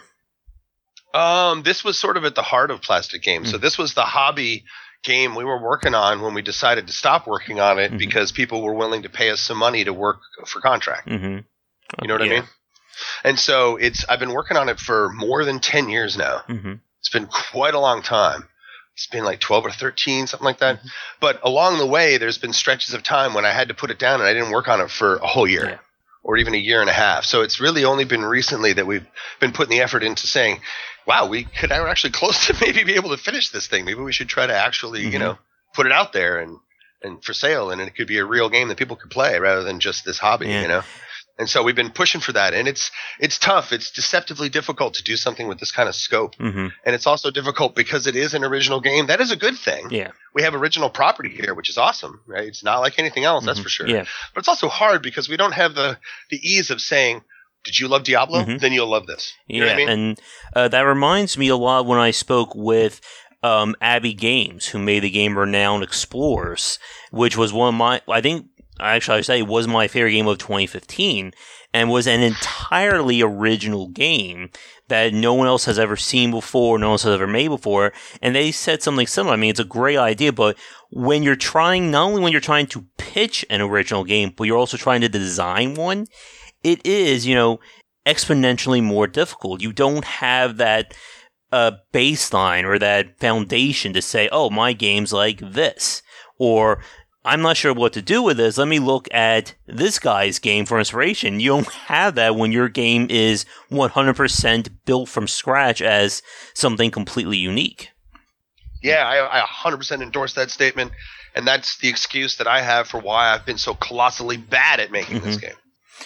This was sort of at the heart of Plastic Games. So this was the hobby game we were working on when we decided to stop working on it because people were willing to pay us some money to work for contract. You know what I mean? And so I've been working on it for more than 10 years now. It's been quite a long time. It's been like 12 or 13, something like that. But along the way, there's been stretches of time when I had to put it down and I didn't work on it for a whole year or even a year and a half. So it's really only been recently that we've been putting the effort into saying, wow, we could actually close to maybe be able to finish this thing. Maybe we should try to actually, you know, put it out there and for sale, and it could be a real game that people could play rather than just this hobby, you know? And so we've been pushing for that, and it's tough. It's deceptively difficult to do something with this kind of scope, and it's also difficult because it is an original game. That is a good thing. Yeah, we have original property here, which is awesome, right? It's not like anything else, that's for sure. Yeah, but it's also hard because we don't have the ease of saying, "Did you love Diablo? Then you'll love this." You know what I mean? And that reminds me a lot when I spoke with Abby Games, who made the game Renowned Explorers, which was one of my, I think, actually I would say was my favorite game of 2015, and was an entirely original game that no one else has ever seen before, no one else has ever made before, and they said something similar. I mean, it's a great idea, but when you're trying, not only when you're trying to pitch an original game, but you're also trying to design one, it is, exponentially more difficult. You don't have that baseline or that foundation to say, oh, my game's like this, or I'm not sure what to do with this. Let me look at this guy's game for inspiration. You don't have that when your game is 100% built from scratch as something completely unique. Yeah, I 100% endorse that statement, and that's the excuse that I have for why I've been so colossally bad at making this game.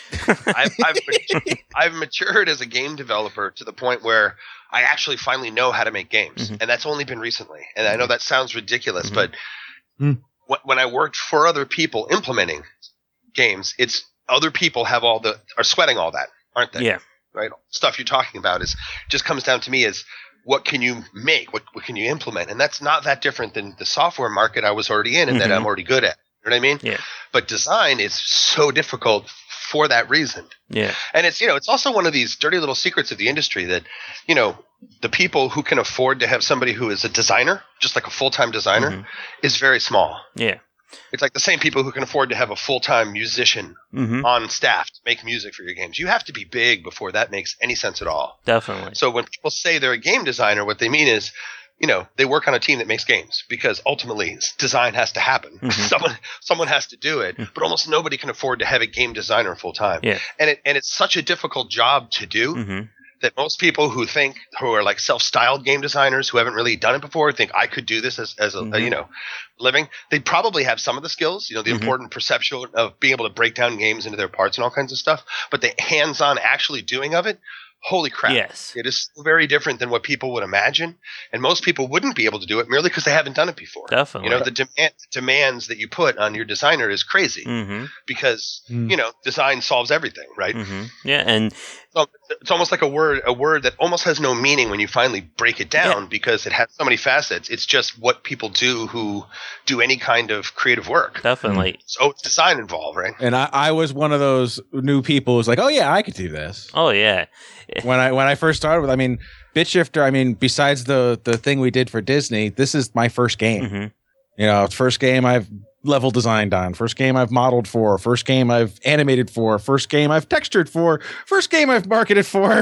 I've matured as a game developer to the point where I actually finally know how to make games, and that's only been recently. And I know that sounds ridiculous, but when I worked for other people implementing games, it's other people are sweating all that, aren't they? Yeah. Right. Stuff you're talking about just comes down to me as what can you make? What can you implement? And that's not that different than the software market I was already in and that I'm already good at. You know what I mean? Yeah. But design is so difficult for that reason. Yeah. And it's, it's also one of these dirty little secrets of the industry that, the people who can afford to have somebody who is a designer, just like a full-time designer, is very small. Yeah. It's like the same people who can afford to have a full-time musician on staff to make music for your games. You have to be big before that makes any sense at all. Definitely. So when people say they're a game designer, what they mean is, they work on a team that makes games because ultimately design has to happen. Someone has to do it, but almost nobody can afford to have a game designer full time. Yeah. And it's such a difficult job to do that most people who are like self-styled game designers who haven't really done it before think I could do this as a living. They probably have some of the skills, the important perception of being able to break down games into their parts and all kinds of stuff, but the hands-on actually doing of it, holy crap. Yes. It is very different than what people would imagine. And most people wouldn't be able to do it merely because they haven't done it before. Definitely. The demands that you put on your designer is crazy because, design solves everything, right? Yeah. And so it's almost like a word that almost has no meaning when you finally break it down because it has so many facets. It's just what people do who do any kind of creative work. Definitely. So it's design involved, right? And I was one of those new people who's like, oh yeah, I could do this. Oh yeah. When I first started with, BitShifter, besides the thing we did for Disney, this is my first game. First game I've level designed on, first game I've modeled for, first game I've animated for, first game I've textured for, first game I've marketed for.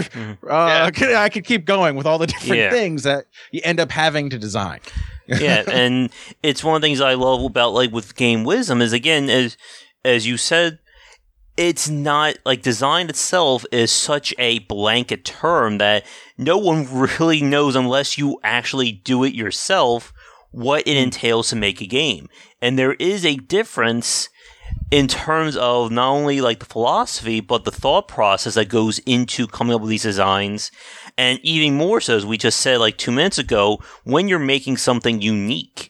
I could keep going with all the different things that you end up having to design. Yeah, and it's one of the things I love about with Game Wisdom is, again, as you said, it's not design itself is such a blanket term that no one really knows unless you actually do it yourself what it entails to make a game. And there is a difference in terms of not only the philosophy, but the thought process that goes into coming up with these designs. And even more so, as we just said 2 minutes ago, when you're making something unique,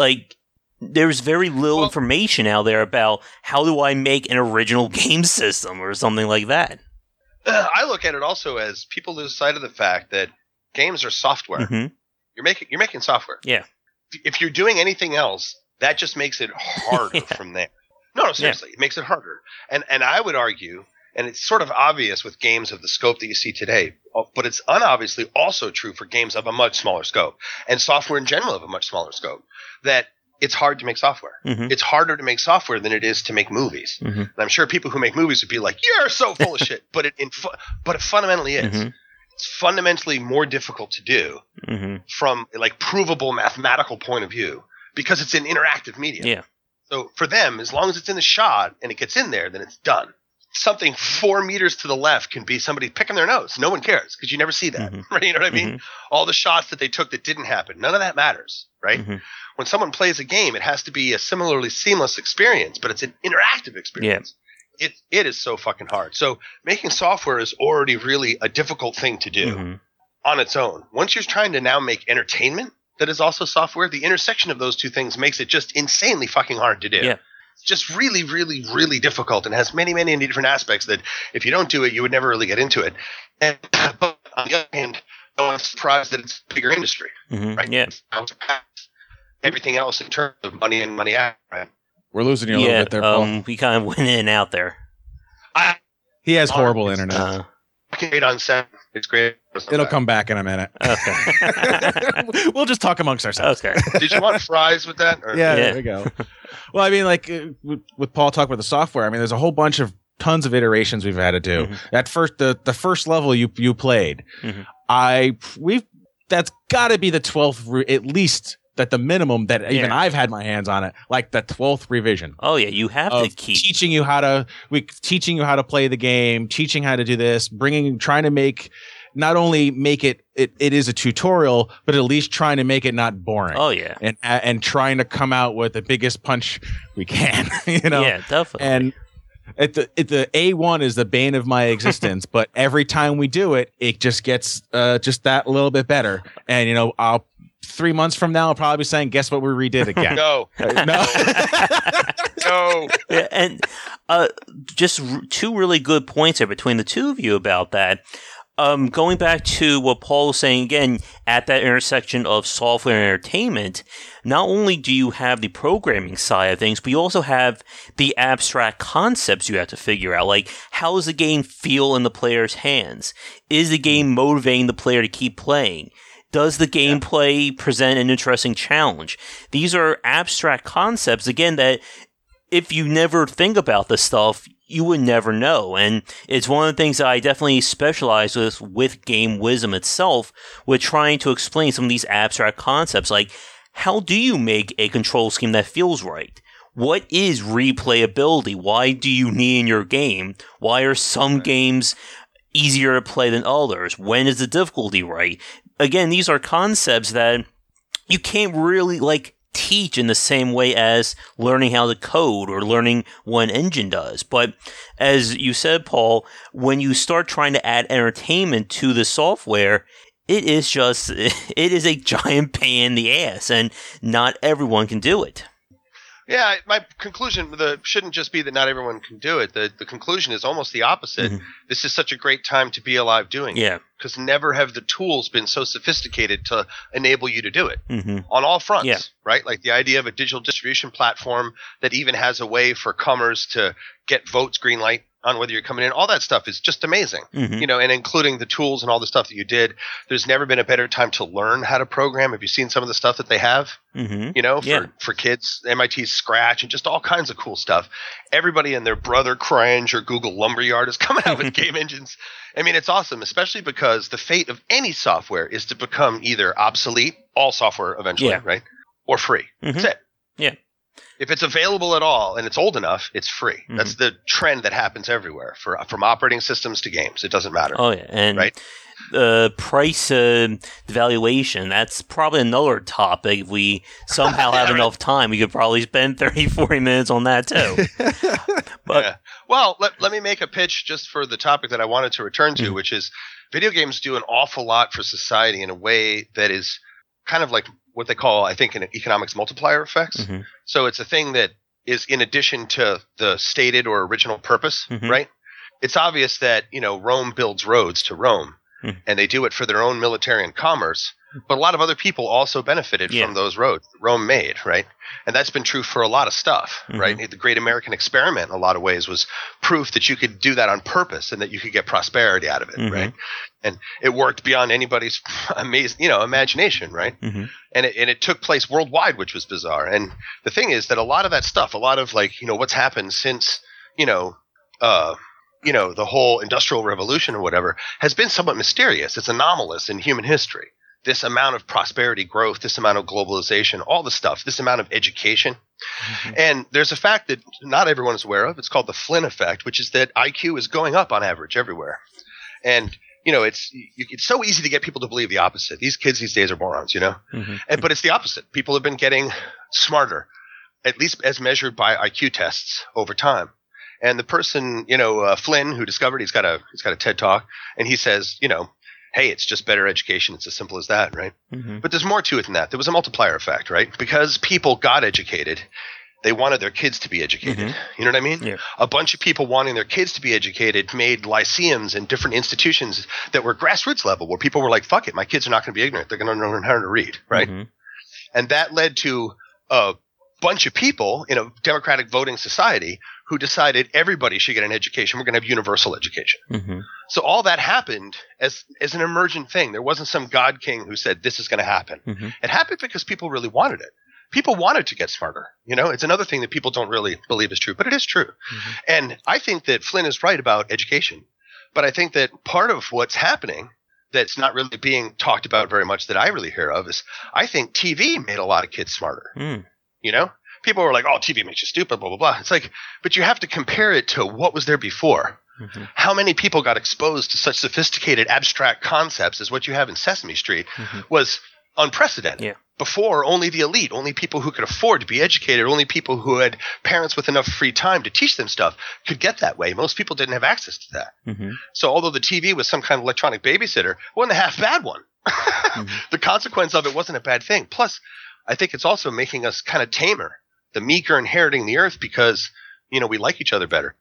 there's very little information out there about how do I make an original game system or something like that. I look at it also as people lose sight of the fact that games are software. You're making software. Yeah. If you're doing anything else, that just makes it harder from there. No, seriously, it makes it harder. And I would argue, and it's sort of obvious with games of the scope that you see today, but it's unobviously also true for games of a much smaller scope and software in general of a much smaller scope, that it's hard to make software. It's harder to make software than it is to make movies. And I'm sure people who make movies would be like, "You're so full of shit," but it fundamentally is. It's fundamentally more difficult to do from provable mathematical point of view because it's an interactive medium. Yeah. So for them, as long as it's in the shot and it gets in there, then it's done. Something 4 meters to the left can be somebody picking their nose. No one cares because you never see that. Right? You know what I mean? All the shots that they took that didn't happen, none of that matters. Right? When someone plays a game, it has to be a similarly seamless experience, but it's an interactive experience. It is so fucking hard. So making software is already really a difficult thing to do on its own. Once you're trying to now make entertainment that is also software, the intersection of those two things makes it just insanely fucking hard to do. Yeah. It's just really, really, really difficult and has many, many different aspects that if you don't do it, you would never really get into it. But on the other hand, no one's surprised that it's a bigger industry. Right? Yeah. Everything else in terms of money in, money out, right? We're losing you a little bit there, Paul. We kind of went in and out there. He has horrible internet. Great on set. It's great. It'll come back in a minute. Okay. We'll just talk amongst ourselves. Okay. Did you want fries with that? Or? Yeah, there we go. Well, I mean, like with Paul talking about the software, I mean, there's a whole bunch of tons of iterations we've had to do. At first, the first level you played, that's got to be the 12th, at least that the minimum that even I've had my hands on it, like the 12th revision. Oh yeah, you have to keep teaching you how to play the game, teaching how to do this, trying to make. Not only make it is a tutorial, but at least trying to make it not boring. Oh yeah, and trying to come out with the biggest punch we can. You know, yeah, definitely. And the A1 is the bane of my existence, but every time we do it, it just gets just that little bit better. And you know, 3 months from now, I'll probably be saying, "Guess what? We redid again." No. Yeah, and just two really good points there between the two of you about that. Going back to what Paul was saying again, at that intersection of software and entertainment, not only do you have the programming side of things, but you also have the abstract concepts you have to figure out. Like, how does the game feel in the player's hands? Is the game motivating the player to keep playing? Does the gameplay present an interesting challenge? These are abstract concepts, again, that if you never think about this stuff, you would never know. And it's one of the things that I definitely specialize with Game Wisdom itself, with trying to explain some of these abstract concepts. Like, how do you make a control scheme that feels right? What is replayability? Why do you need in your game? Why are some games easier to play than others? When is the difficulty right? Again, these are concepts that you can't really, teach in the same way as learning how to code or learning what an engine does. But as you said, Paul, when you start trying to add entertainment to the software, it is a giant pain in the ass, and not everyone can do it. Yeah, my conclusion shouldn't just be that not everyone can do it. The conclusion is almost the opposite. This is such a great time to be alive doing it. Because never have the tools been so sophisticated to enable you to do it on all fronts, right? Like the idea of a digital distribution platform that even has a way for comers to get votes green light on whether you're coming in. All that stuff is just amazing, you know, and including the tools and all the stuff that you did. There's never been a better time to learn how to program. Have you seen some of the stuff that they have, you know, for kids, MIT's Scratch and just all kinds of cool stuff. Everybody and their brother Cringe or Google Lumberyard is coming out with game engines. I mean, it's awesome, especially because the fate of any software is to become either obsolete, all software eventually, right? Or free. That's it. Yeah. If it's available at all and it's old enough, it's free. That's the trend that happens everywhere, from operating systems to games. It doesn't matter. Oh, yeah. And right? Price devaluation, that's probably another topic. If we somehow have enough time, we could probably spend 30, 40 minutes on that too. But Well, let me make a pitch just for the topic that I wanted to return to, which is video games do an awful lot for society in a way that is kind of like what they call, I think, in economics multiplier effects. So it's a thing that is in addition to the stated or original purpose, right? It's obvious that, you know, Rome builds roads to Rome, and they do it for their own military and commerce. But a lot of other people also benefited from those roads that Rome made, right? And that's been true for a lot of stuff, right? The Great American Experiment, in a lot of ways, was proof that you could do that on purpose and that you could get prosperity out of it, right? And it worked beyond anybody's imagination, right? And it took place worldwide, which was bizarre. And the thing is that a lot of that stuff, a lot of what's happened since, the whole Industrial Revolution or whatever, has been somewhat mysterious. It's anomalous in human history. This amount of prosperity, growth, this amount of globalization, all the stuff, this amount of education. And there's a fact that not everyone is aware of. It's called the Flynn effect, which is that IQ is going up on average everywhere. And, it's so easy to get people to believe the opposite. These kids these days are morons, but it's the opposite. People have been getting smarter, at least as measured by IQ tests over time. And the person, Flynn, who discovered, he's got a TED Talk, and he says, hey, it's just better education. It's as simple as that, right? But there's more to it than that. There was a multiplier effect, right? Because people got educated, they wanted their kids to be educated. You know what I mean? Yeah. A bunch of people wanting their kids to be educated made lyceums and different institutions that were grassroots level, where people were like, fuck it, my kids are not going to be ignorant. They're going to learn how to read, right? And that led to a bunch of people in a democratic voting society who decided everybody should get an education. We're going to have universal education. Mm-hmm. So all that happened as an emergent thing. There wasn't some God king who said this is going to happen. Mm-hmm. It happened because people really wanted it. People wanted to get smarter. It's another thing that people don't really believe is true, but it is true. Mm-hmm. And I think that Flynn is right about education. But I think that part of what's happening that's not really being talked about very much that I really hear of is I think TV made a lot of kids smarter. Mm. People were like, oh, TV makes you stupid, blah, blah, blah. It's like, but you have to compare it to what was there before. Mm-hmm. How many people got exposed to such sophisticated abstract concepts as what you have in Sesame Street was unprecedented. Yeah. Before, only the elite, only people who could afford to be educated, only people who had parents with enough free time to teach them stuff could get that way. Most people didn't have access to that. Mm-hmm. So although the TV was some kind of electronic babysitter, it wasn't a half bad one. The consequence of it wasn't a bad thing. Plus, I think it's also making us kind of tamer. The meek are inheriting the earth because, we like each other better.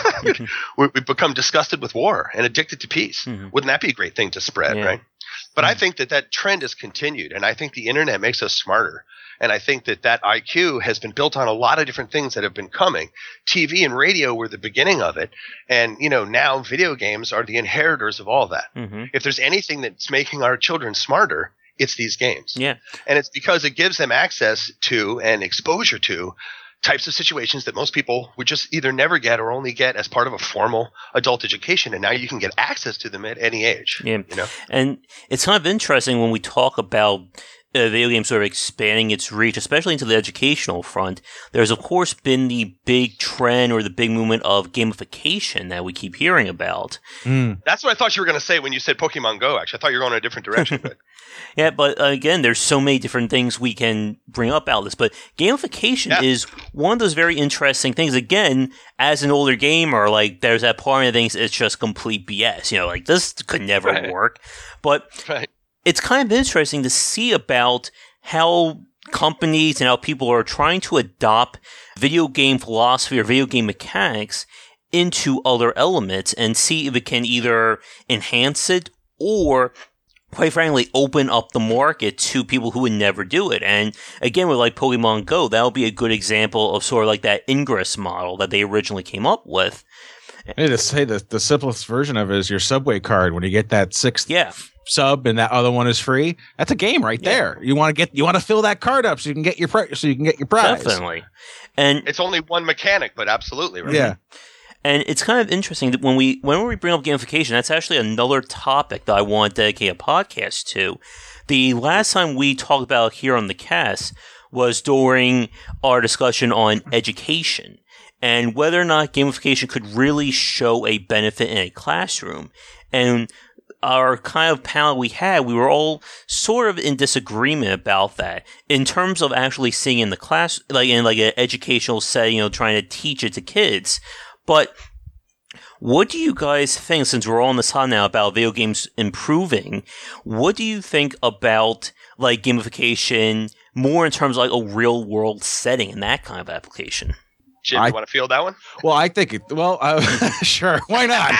We've become disgusted with war and addicted to peace. Wouldn't that be a great thing to spread, right? But I think that trend has continued, and I think the internet makes us smarter. And I think that IQ has been built on a lot of different things that have been coming. TV and radio were the beginning of it. And, now video games are the inheritors of all that. Mm-hmm. If there's anything that's making our children smarter, it's these games. Yeah. And it's because it gives them access to and exposure to types of situations that most people would just either never get or only get as part of a formal adult education. And now you can get access to them at any age. Yeah. And it's kind of interesting when we talk about video games sort of expanding its reach, especially into the educational front. There's, of course, been the big trend or the big movement of gamification that we keep hearing about. That's what I thought you were going to say when you said Pokemon Go, actually. I thought you were going in a different direction. But yeah, but again, there's so many different things we can bring up out of this. But gamification is one of those very interesting things. Again, as an older gamer, there's that part of things, it's just complete BS. This could never work. But it's kind of interesting to see about how companies and how people are trying to adopt video game philosophy or video game mechanics into other elements and see if it can either enhance it or, quite frankly, open up the market to people who would never do it. And again, with Pokemon Go, that'll be a good example of sort of that Ingress model that they originally came up with. Hey, the simplest version of it is your Subway card. When you get that sixth sub and that other one is free, that's a game right there. You want to fill that card up so you can get your prize. Definitely. And it's only one mechanic, but absolutely right. Yeah. And it's kind of interesting that when we bring up gamification, that's actually another topic that I want to dedicate a podcast to. The last time we talked about here on the cast was during our discussion on education and whether or not gamification could really show a benefit in a classroom. And our kind of panel we had, we were all sort of in disagreement about that in terms of actually seeing in the class, in an educational setting, trying to teach it to kids. But what do you guys think, since we're all on this hot now about video games improving, what do you think about gamification more in terms of a real world setting and that kind of application? Jim, you want to field that one? Well, I think sure. Why not?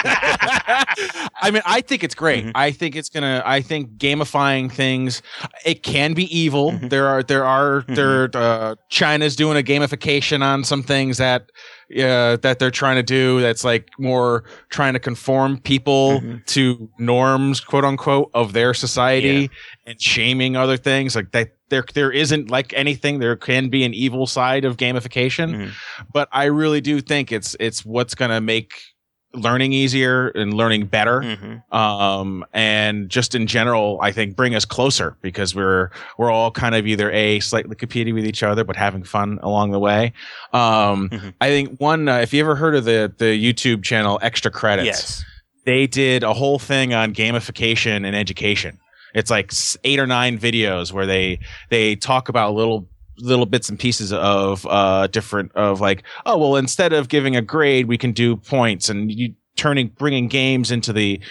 I think it's great. Mm-hmm. I think gamifying things, it can be evil. Mm-hmm. China's doing a gamification on some things that they're trying to do. That's more trying to conform people to norms, quote unquote, of their society and shaming other things like that. There isn't anything. There can be an evil side of gamification, but I really do think it's what's going to make learning easier and learning better. And just in general, I think bring us closer because we're all kind of either slightly competing with each other, but having fun along the way. I think if you ever heard of the YouTube channel Extra Credits, they did a whole thing on gamification and education. It's 8 or 9 videos where they talk about little bits and pieces of different instead of giving a grade, we can do points and bringing games into the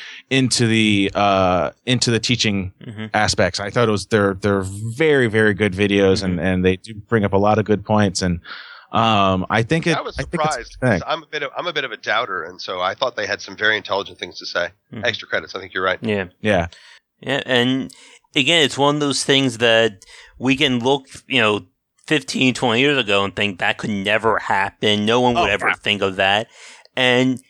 teaching aspects. I thought they're very, very good videos and they do bring up a lot of good points. And I think I was surprised because I'm a bit of a doubter, and so I thought they had some very intelligent things to say. Extra Credits, I think you're right. Yeah, and again, it's one of those things that we can look, 15, 20 years ago and think that could never happen. No one would ever think of that. And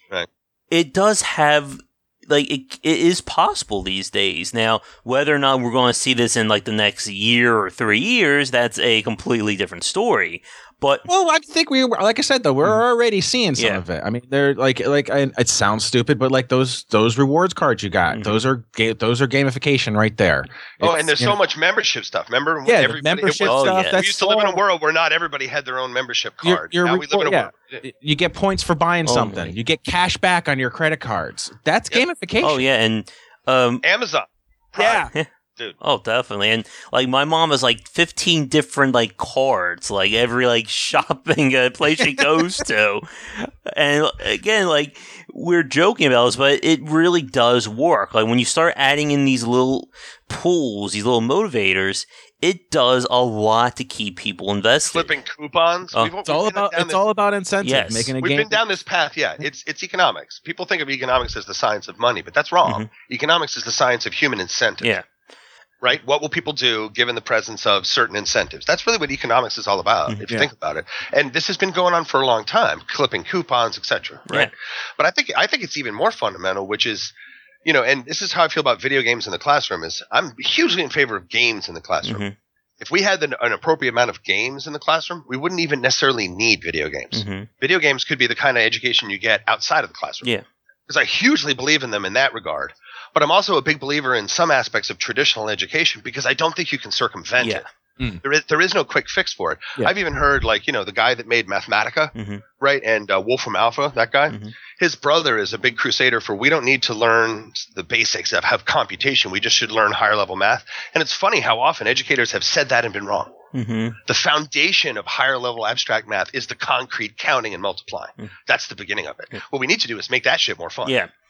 it does have, like, it is possible these days. Now, whether or not we're going to see this in, like, the next year or 3 years, that's a completely different story. But I think like I said, though, we're already seeing some of it. I mean, they're like it sounds stupid, but like those rewards cards you got, those are gamification right there. And there's so much membership stuff. Remember? The membership stuff. We used to live in a world where not everybody had their own membership card. Now we live in a world. You get points for buying something. You get cash back on your credit cards. That's gamification. Oh yeah, and Amazon. Prime. Yeah. Dude. Oh, definitely. And like my mom has like 15 different like cards, like every like shopping place she goes to. And again, like we're joking about this, but it really does work. Like when you start adding in these little pools, these little motivators, it does a lot to keep people invested. Flipping coupons. It's all about incentive. Yes. Making We've been down this path. Yeah, it's economics. People think of economics as the science of money, but that's wrong. Economics is the science of human incentive. Yeah. Right? What will people do given the presence of certain incentives? That's really what economics is all about, if you think about it. And this has been going on for a long time, clipping coupons, etc. Right? Yeah. But I think it's even more fundamental, which is, and this is how I feel about video games in the classroom, is I'm hugely in favor of games in the classroom. If we had an appropriate amount of games in the classroom, we wouldn't even necessarily need video games. Video games could be the kind of education you get outside of the classroom. Yeah. Because I hugely believe in them in that regard. But I'm also a big believer in some aspects of traditional education because I don't think you can circumvent it. There is no quick fix for it. Yeah. I've even heard, like, the guy that made Mathematica, right? And Wolfram Alpha, that guy, his brother is a big crusader for we don't need to learn the basics of computation. We just should learn higher level math. And it's funny how often educators have said that and been wrong. The foundation of higher level abstract math is the concrete counting and multiplying. That's the beginning of it. What we need to do is make that shit more fun. Yeah.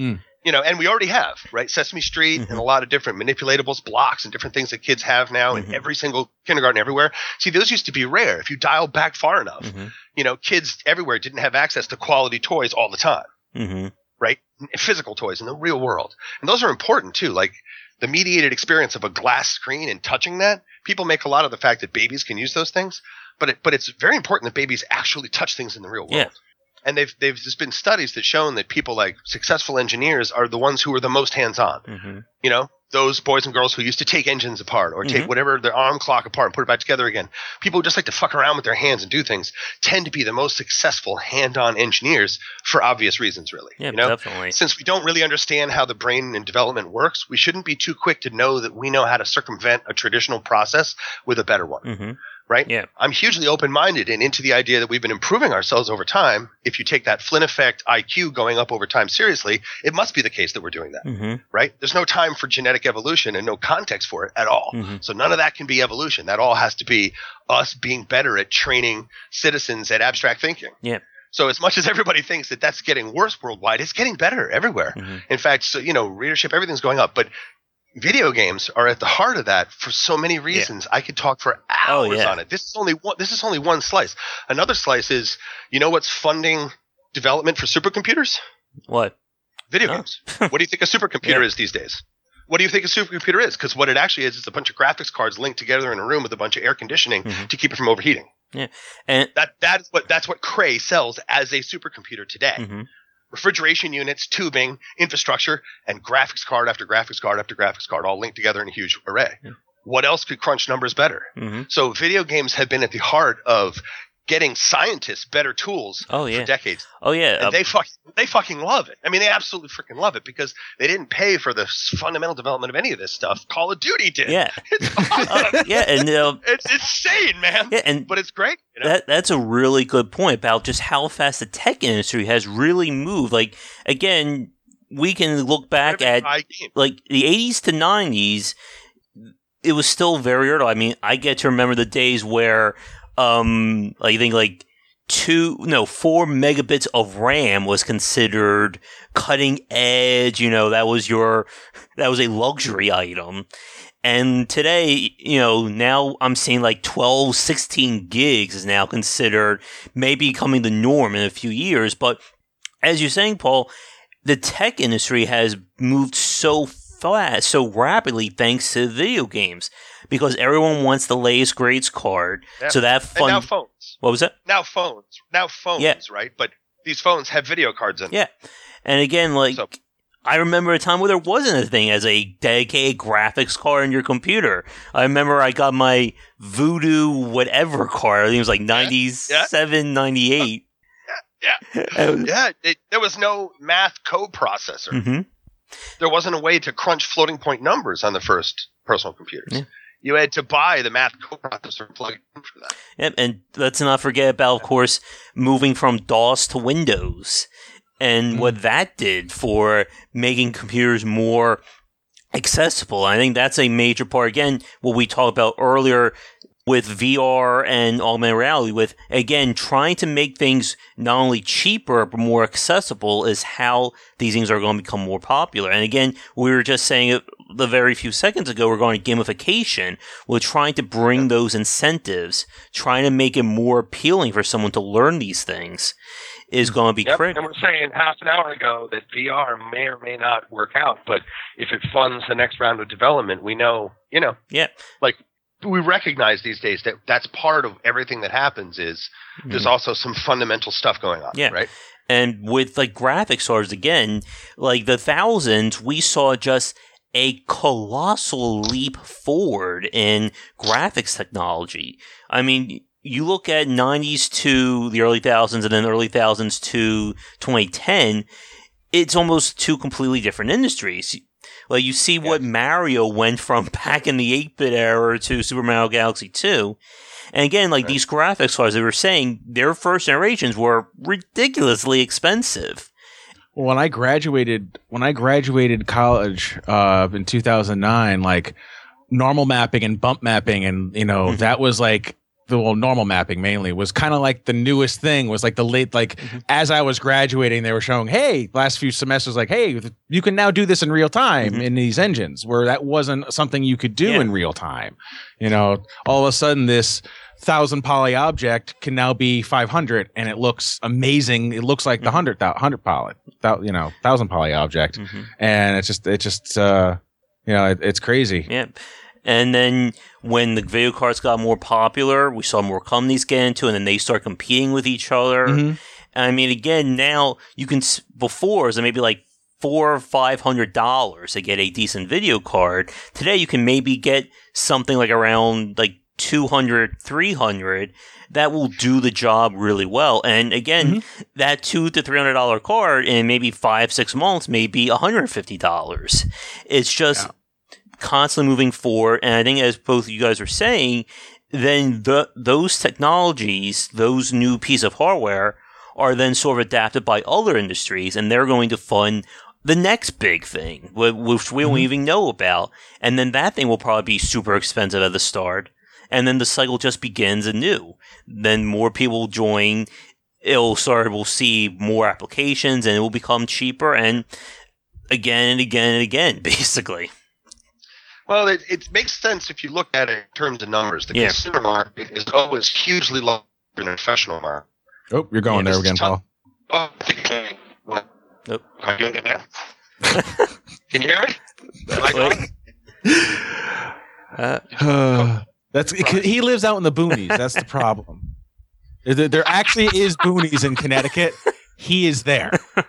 And we already have, right? Sesame Street and a lot of different manipulatables, blocks, and different things that kids have now in every single kindergarten everywhere. See, those used to be rare. If you dial back far enough, kids everywhere didn't have access to quality toys all the time, right? Physical toys in the real world. And those are important too. Like the mediated experience of a glass screen and touching that. People make a lot of the fact that babies can use those things, but it's very important that babies actually touch things in the real world. Yeah. And there's been studies that shown that people like successful engineers are the ones who are the most hands-on. Those boys and girls who used to take engines apart or take whatever their arm clock apart and put it back together again. People who just like to fuck around with their hands and do things tend to be the most successful hand-on engineers for obvious reasons, really. Yeah, definitely. Since we don't really understand how the brain and development works, we shouldn't be too quick to know that we know how to circumvent a traditional process with a better one. Right? Yeah. I'm hugely open-minded and into the idea that we've been improving ourselves over time. If you take that Flynn effect IQ going up over time seriously, it must be the case that we're doing that. Right? There's no time for genetic evolution and no context for it at all. So none of that can be evolution. That all has to be us being better at training citizens at abstract thinking. Yeah. So as much as everybody thinks that that's getting worse worldwide, it's getting better everywhere. In fact, so, readership, everything's going up. But video games are at the heart of that for so many reasons. I could talk for hours on it. This is only one slice. Another slice is, what's funding development for supercomputers? What? Video games. What do you think a supercomputer is these days? What do you think a supercomputer is? Because what it actually is a bunch of graphics cards linked together in a room with a bunch of air conditioning to keep it from overheating. Yeah, and that's what Cray sells as a supercomputer today. Refrigeration units, tubing, infrastructure, and graphics card after graphics card after graphics card all linked together in a huge array. What else could crunch numbers better? So video games have been at the heart of getting scientists better tools for decades. And they fucking love it. I mean, they absolutely freaking love it because they didn't pay for the fundamental development of any of this stuff. Call of Duty did. Yeah. It's awesome. And it's insane, man. Yeah, but it's great. That's a really good point about just how fast the tech industry has really moved. Like, again, we can look back at like the 80s to 90s. It was still very early. I mean, I get to remember the days where I think 4 megabits of RAM was considered cutting edge. That was a luxury item. And today, now I'm seeing like 12, 16 gigs is now considered maybe becoming the norm in a few years. But as you're saying, Paul, the tech industry has moved so fast, so rapidly thanks to video games. because everyone wants the latest grades card. Yeah. So that And now phones. What was that? Now phones, Yeah. right? But these phones have video cards in them. Yeah. And again, I remember a time where there wasn't a thing as a dedicated graphics card in your computer. I remember I got my Voodoo whatever card. I think it was like 97, 98. Yeah. There was no math code processor. Mm-hmm. There wasn't a way to crunch floating point numbers on the first personal computers. Yeah. You had to buy the math code processor and plug it in for that. Yep, and let's not forget about, of course, moving from DOS to Windows and what that did for making computers more accessible. I think that's a major part, again, what we talked about earlier with VR and augmented reality, with, again, trying to make things not only cheaper but more accessible is how these things are going to become more popular. And again, we were just saying it the very few seconds ago, we're going to gamification. We're trying to bring those incentives, trying to make it more appealing for someone to learn these things is going to be critical. And we're saying half an hour ago that VR may or may not work out, but if it funds the next round of development, we know, Yeah. Like, we recognize these days that that's part of everything that happens is there's also some fundamental stuff going on, right? And with graphics cards, again, like the thousands, we saw just a colossal leap forward in graphics technology. I mean, you look at 90s to the early thousands and then early thousands to 2010, it's almost two completely different industries. Like, you see what Mario went from back in the 8-bit era to Super Mario Galaxy 2. And again, these graphics cards, they were saying their first generations were ridiculously expensive. When I graduated college in 2009, normal mapping and bump mapping, and that was normal mapping mainly was kind of like the newest thing. Was like the late as I was graduating, they were showing, hey, last few semesters, hey, you can now do this in real time in these engines, where that wasn't something you could do in real time. All of a sudden this 1,000 poly object can now be 500, and it looks amazing. It looks like the 100 poly, 1,000 poly object, and it's crazy. Yeah. And then when the video cards got more popular, we saw more companies get into it, and then they start competing with each other. And I mean, again, now you can, before, so maybe $400 or $500 to get a decent video card. Today, you can maybe get something around $200, $300 that will do the job really well. And again, that $200 to $300 card in maybe 5-6 months may be $150. It's just constantly moving forward. And I think, as both of you guys are saying, then those technologies, those new pieces of hardware, are then sort of adapted by other industries, and they're going to fund the next big thing, which we don't even know about. And then that thing will probably be super expensive at the start. And then the cycle just begins anew. Then more people join. We'll see more applications, and it will become cheaper, and again and again and again, basically. Well, it makes sense if you look at it in terms of numbers. The consumer market is always hugely larger than the professional market. Oh, you're going there again, Paul. Oh, okay. What? Nope. Am I doing it now? Can you hear me? He lives out in the boonies. That's the problem. There actually is boonies in Connecticut. He is there.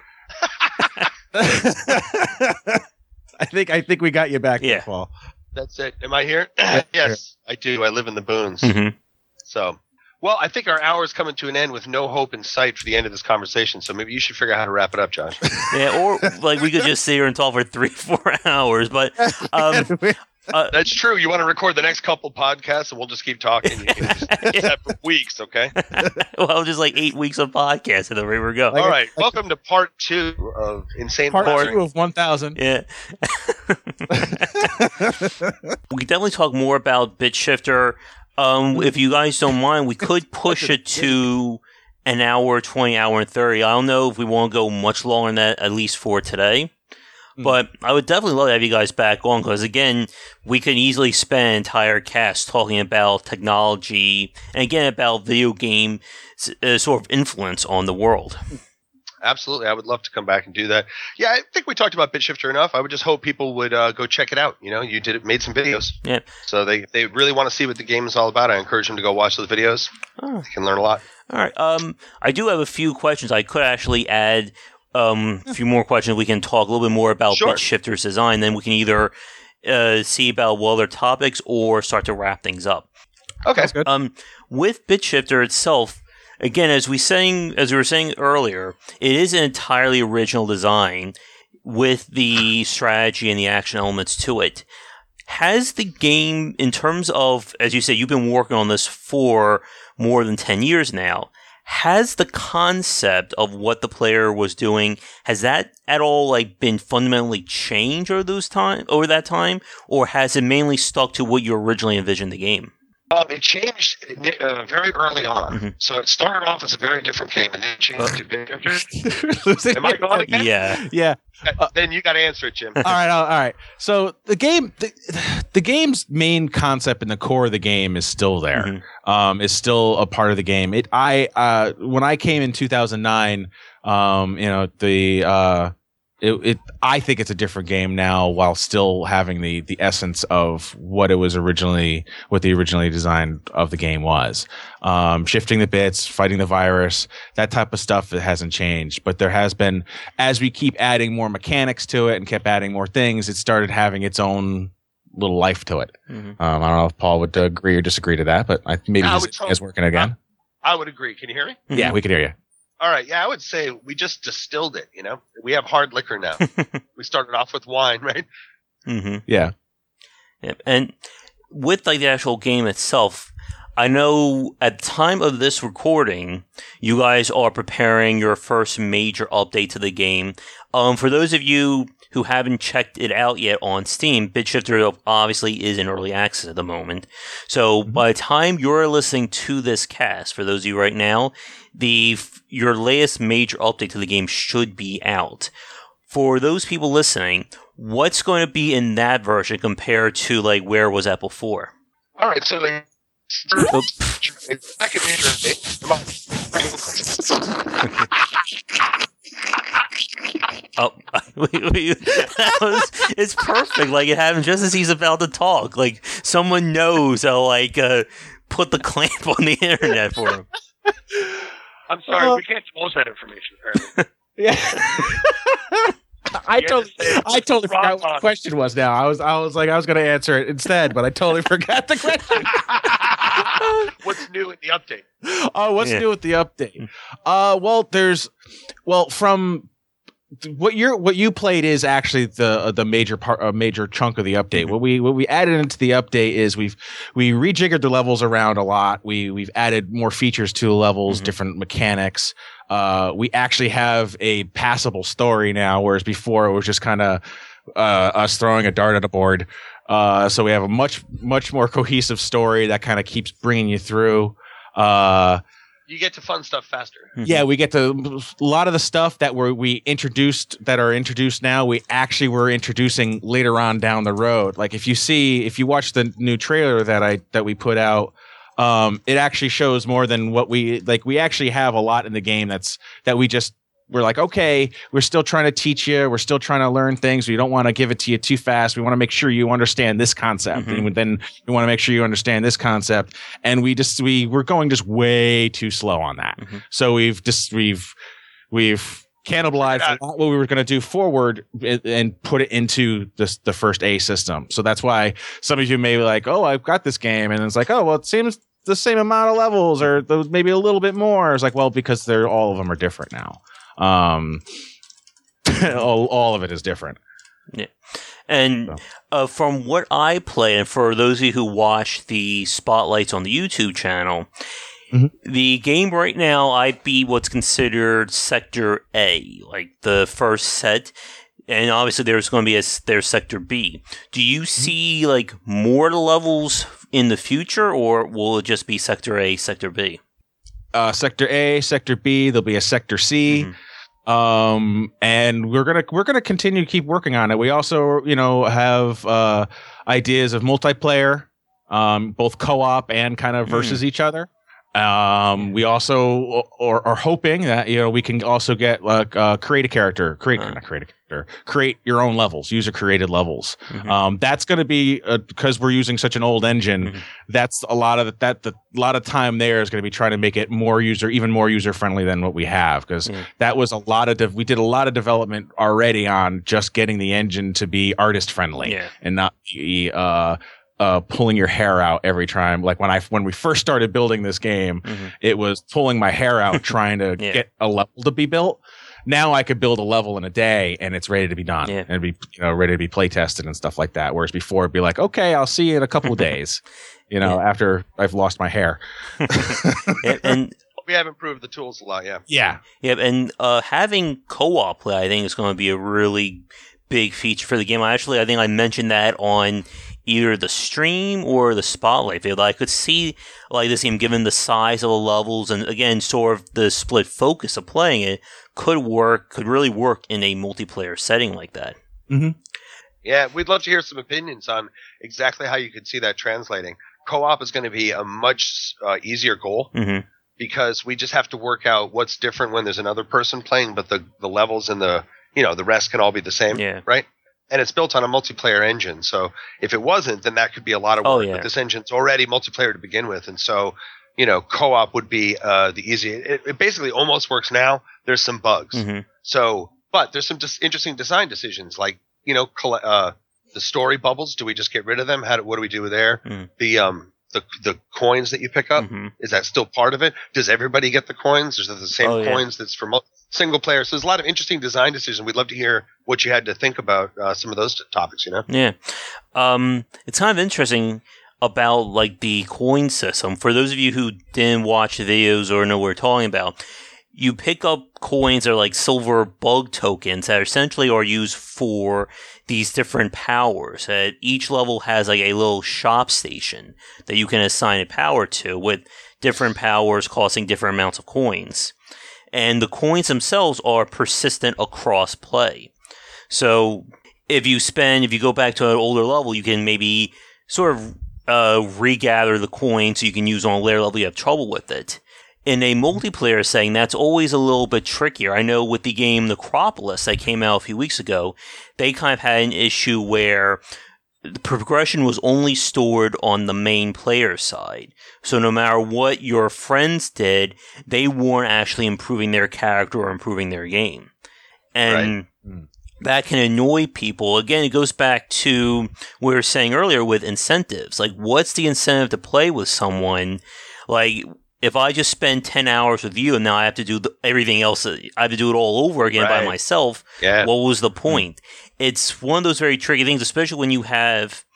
I think we got you back there, Paul. That's it. Am I here? Yes, I do. I live in the boons. So, well, I think our hour is coming to an end with no hope in sight for the end of this conversation. So maybe you should figure out how to wrap it up, Josh. Yeah, or we could just sit here and talk for 3-4 hours. But that's true. You want to record the next couple podcasts, and we'll just keep talking. You can just do that for weeks, okay? Well, just 8 weeks of podcasts, and away we go. All right. Welcome to part 2 of Insane Part 2 of 1,000. Yeah. We can definitely talk more about BitShifter. If you guys don't mind, we could push it to an hour, 20, hour, and 30. I don't know if we want to go much longer than that, at least for today. But I would definitely love to have you guys back on, because, again, we can easily spend an entire cast talking about technology and, again, about video game sort of influence on the world. absolutely. I would love to come back and do that. Yeah, I think we talked about BitShifter enough. I would just hope people would go check it out. You know, you made some videos. Yeah. So they really want to see what the game is all about. I encourage them to go watch those videos. Oh. They can learn a lot. All right. I do have a few questions. I could actually add a few more questions. We can talk a little bit more about BitShifter's design. Then we can either see about other topics or start to wrap things up. Okay. That's good. With BitShifter itself, again, as we were saying earlier, it is an entirely original design with the strategy and the action elements to it. Has the game, in terms of, as you say, you've been working on this for more than 10 years now, has the concept of what the player was doing, has that at all like been fundamentally changed over that time, or has it mainly stuck to what you originally envisioned the game? It changed very early on. Mm-hmm. So it started off as a very different game, and then it changed to BitShifter. Am I going again? Yeah. Then you got to answer it, Jim. All right. So the game's main concept and the core of the game is still there. Mm-hmm. Is still a part of the game. When I came in 2009, I think it's a different game now, while still having the essence of what the originally designed of the game was. Shifting the bits, fighting the virus, that type of stuff, that hasn't changed. But there has been, as we keep adding more mechanics to it and kept adding more things, it started having its own little life to it. Mm-hmm. I don't know if Paul would agree or disagree to that, but maybe he's working again. I would agree. Can you hear me? Mm-hmm. Yeah, we can hear you. All right. Yeah, I would say we just distilled it, you know? We have hard liquor now. We started off with wine, right? Mm-hmm. Yeah. And with like the actual game itself, I know at the time of this recording, you guys are preparing your first major update to the game. For those of you who haven't checked it out yet on Steam, BitShifter obviously is in early access at the moment. So by the time you're listening to this cast, for those of you right now, your latest major update to the game should be out. For those people listening, what's going to be in that version compared to like where was that before? All right, so back in it's perfect. Like it happened just as he's about to talk. Like someone knows how put the clamp on the internet for him. I'm sorry, we can't divulge that information. Yeah. I totally forgot what the question was now. I was going to answer it instead, but I totally forgot the question. What's new in the update? What's new with the update? From what you played is actually the major chunk of the update. Mm-hmm. What we added into the update is we rejiggered the levels around a lot. We've added more features to the levels, mm-hmm. different mechanics. We actually have a passable story now, whereas before it was just kind of us throwing a dart at a board. So we have a much more cohesive story that kind of keeps bringing you through. You get to fun stuff faster. Mm-hmm. Yeah, we get to a lot of the stuff that are introduced now. We actually were introducing later on down the road. Like if you watch the new trailer that we put out, it actually shows more than what we like. We actually have a lot in the game we're like, okay, we're still trying to teach you. We're still trying to learn things. We don't want to give it to you too fast. We want to make sure you understand this concept. Mm-hmm. And then we want to make sure you understand this concept. And we're going just way too slow on that. Mm-hmm. So we've cannibalized a lot what we were going to do forward and put it into the first A system. So that's why some of you may be like, oh, I've got this game. And it's like, oh, well, it seems the same amount of levels or maybe a little bit more. It's like, well, because all of them are different now. All of it is different. Yeah. And from what I play, and for those of you who watch the spotlights on the YouTube channel, mm-hmm. the game right now, I'd be what's considered Sector A, like the first set. And obviously there's going to be there's Sector B. Do you see like more levels in the future, or will it just be Sector A, Sector B? Sector A, Sector B, there'll be a Sector C. Mm-hmm. And we're gonna continue to keep working on it. We also, have ideas of multiplayer, both co-op and kind of versus each other. We also are hoping that we can also get create your own levels, user created levels. That's going to be because we're using such an old engine. That's a lot of a lot of time there is going to be trying to make it even more user friendly than what we have, because that was we did a lot of development already on just getting the engine to be artist friendly and not be pulling your hair out every time. Like when we first started building this game, it was pulling my hair out trying to get a level to be built. Now I could build a level in a day and it's ready to be done and be ready to be play tested and stuff like that. Whereas before it'd be like, okay, I'll see you in a couple of days, after I've lost my hair. And we have improved the tools a lot. Yeah. And having co-op play, I think, is going to be a really big feature for the game. I think I mentioned that on either the stream or the spotlight video. I could see like this game, given the size of the levels and again sort of the split focus of playing it, could really work in a multiplayer setting like that. Yeah, we'd love to hear some opinions on exactly how you could see that translating. Co-op is going to be a much easier goal because we just have to work out what's different when there's another person playing, but the levels and the rest can all be the same, right? And it's built on a multiplayer engine, so if it wasn't, then that could be a lot of work. But this engine's already multiplayer to begin with, and so co-op would be the easiest. It basically almost works now. There's some bugs, but there's some interesting design decisions, like the story bubbles. Do we just get rid of them? What do we do there? The coins that you pick up, is that still part of it? Does everybody get the coins? Is it the same coins that's for single player? So there's a lot of interesting design decisions. We'd love to hear what you had to think about some of those topics, Yeah. It's kind of interesting about like the coin system. For those of you who didn't watch the videos or know what we're talking about, you pick up coins that are like silver bug tokens that essentially are used for these different powers. Each level has like a little shop station that you can assign a power to, with different powers costing different amounts of coins. And the coins themselves are persistent across play. So if you go back to an older level, you can maybe sort of regather the coins so you can use on a later level you have trouble with it. In a multiplayer setting, that's always a little bit trickier. I know with the game Necropolis that came out a few weeks ago, they kind of had an issue where the progression was only stored on the main player side. So no matter what your friends did, they weren't actually improving their character or improving their game. And that can annoy people. Again, it goes back to what we were saying earlier with incentives. Like, what's the incentive to play with someone? Like, if I just spend 10 hours with you and now I have to do everything else, I have to do it all over again by myself, what was the point? It's one of those very tricky things, especially when you have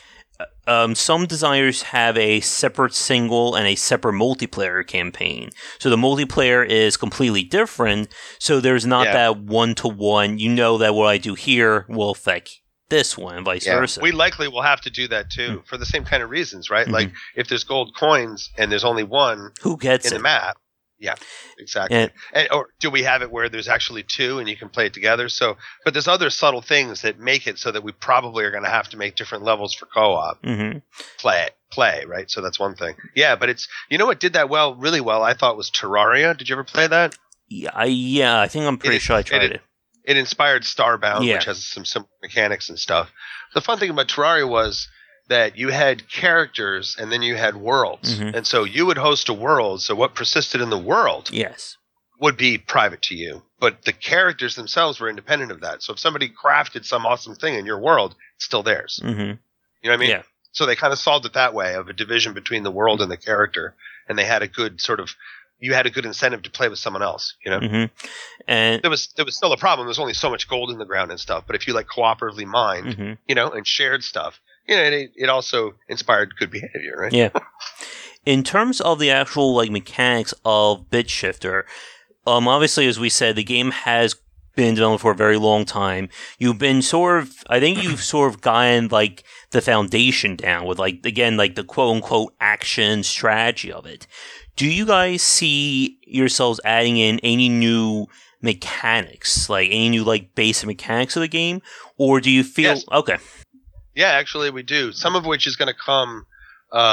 some designers have a separate single and a separate multiplayer campaign. So the multiplayer is completely different, so there's not that one-to-one, that what I do here will affect this one and vice versa. We likely will have to do that too for the same kind of reasons, right? Like if there's gold coins and there's only one who gets in the map. Yeah, exactly. Or do we have it where there's actually two and you can play it together? So, but there's other subtle things that make it so that we probably are going to have to make different levels for co-op play, right? So that's one thing. Yeah, but it's what did that really well. I thought was Terraria. Did you ever play that? Yeah, I think I'm pretty sure I tried it. It inspired Starbound, which has some similar mechanics and stuff. The fun thing about Terraria was that you had characters and then you had worlds. And so you would host a world, so what persisted in the world would be private to you. But the characters themselves were independent of that. So if somebody crafted some awesome thing in your world, it's still theirs. You know what I mean? Yeah. So they kind of solved it that way, of a division between the world and the character. And they had a good you had a good incentive to play with someone else, And there was still a problem. There's only so much gold in the ground and stuff. But if you cooperatively mined, and shared stuff, it also inspired good behavior, right? Yeah. In terms of the actual mechanics of BitShifter, obviously, as we said, the game has been developed for a very long time. You've been you've sort of gotten the foundation down with the quote unquote action strategy of it. Do you guys see yourselves adding in any new mechanics, any new basic mechanics of the game, or do you feel okay? Yeah, actually we do. Some of which is going to come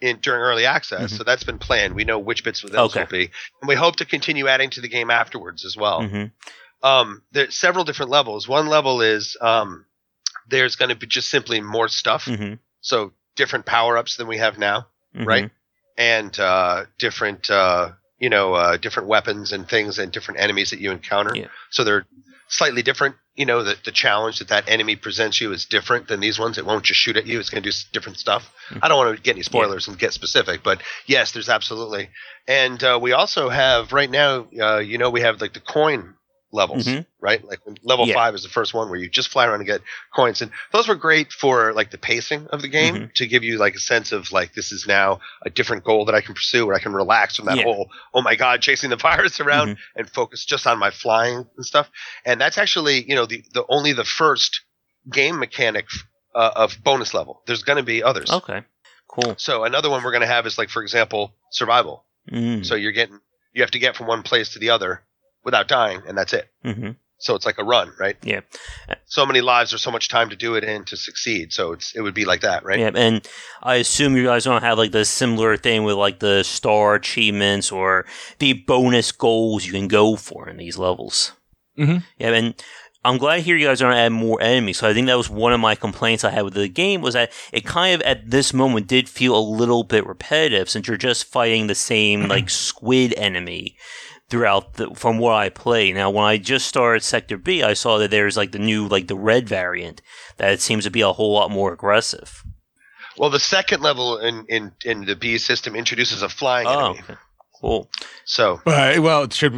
during early access, so that's been planned. We know which bits of those will be, and we hope to continue adding to the game afterwards as well. There's several different levels. One level is there's going to be just simply more stuff, so different power-ups than we have now, right? And different different weapons and things and different enemies that you encounter. So they're slightly different. The challenge that enemy presents you is different than these ones. It won't just shoot at you. It's going to do different stuff. I don't want to get any spoilers and get specific, but yes, there's absolutely. And we also have right now, we have like the coin levels, right? Like level 5 is the first one where you just fly around and get coins. And those were great for like the pacing of the game to give you like a sense of like, this is now a different goal that I can pursue, where I can relax from that whole, oh my God, chasing the virus around and focus just on my flying and stuff. And that's actually, the only the first game mechanic of bonus level. There's going to be others. Okay, cool. So another one we're going to have is like, for example, survival. So you have to get from one place to the other without dying, and that's it. So it's like a run, right? Yeah. So many lives or so much time to do it and to succeed. So it would be like that, right? Yeah, and I assume you guys don't have like the similar thing with like the star achievements or the bonus goals you can go for in these levels. Yeah, and I'm glad to hear you guys are going to add more enemies. So I think that was one of my complaints I had with the game, was that it kind of at this moment did feel a little bit repetitive, since you're just fighting the same like squid enemy throughout from what I play. Now, when I just started Sector B, I saw that there's like the new, like the red variant, that it seems to be a whole lot more aggressive. Well, the second level in the B system introduces a flying enemy. Okay. Cool. So, should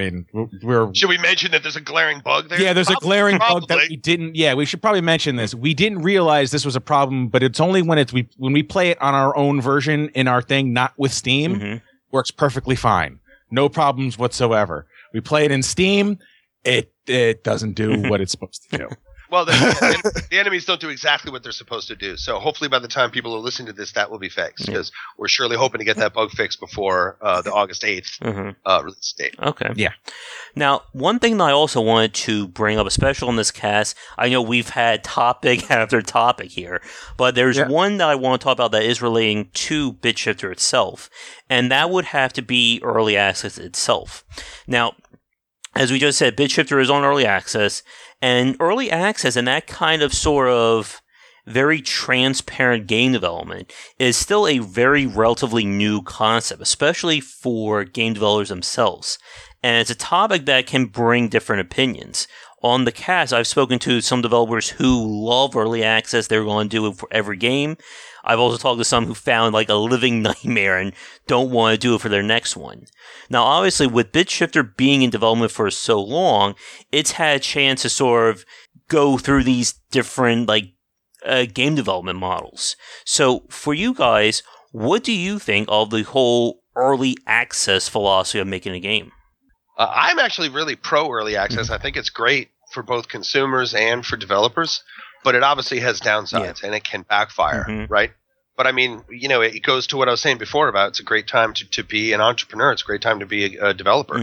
we mention that there's a glaring bug there? Yeah, there's a glaring bug that we didn't. Yeah, we should probably mention this. We didn't realize this was a problem, but it's only when we play it on our own version in our thing, not with Steam. Works perfectly fine. No problems whatsoever. We play it in Steam. It doesn't do what it's supposed to do. Well, the enemies don't do exactly what they're supposed to do. So hopefully by the time people are listening to this, that will be fixed, because we're surely hoping to get that bug fixed before the August 8th release date. Okay. Yeah. Now, one thing that I also wanted to bring up, especially on this cast, I know we've had topic after topic here, but there's one that I want to talk about that is relating to BitShifter itself, and that would have to be Early Access itself. Now, as we just said, BitShifter is on Early Access, and Early Access and that kind of sort of very transparent game development is still a very relatively new concept, especially for game developers themselves. And it's a topic that can bring different opinions. On the cast, I've spoken to some developers who love Early Access. They're going to do it for every game. I've also talked to some who found like a living nightmare and don't want to do it for their next one. Now, obviously, with BitShifter being in development for so long, it's had a chance to sort of go through these different like game development models. So, for you guys, what do you think of the whole early access philosophy of making a game? I'm actually really pro early access. I think it's great for both consumers and for developers, but it obviously has downsides and it can backfire, right? But I mean, it goes to what I was saying before about it's a great time to be an entrepreneur. It's a great time to be a developer,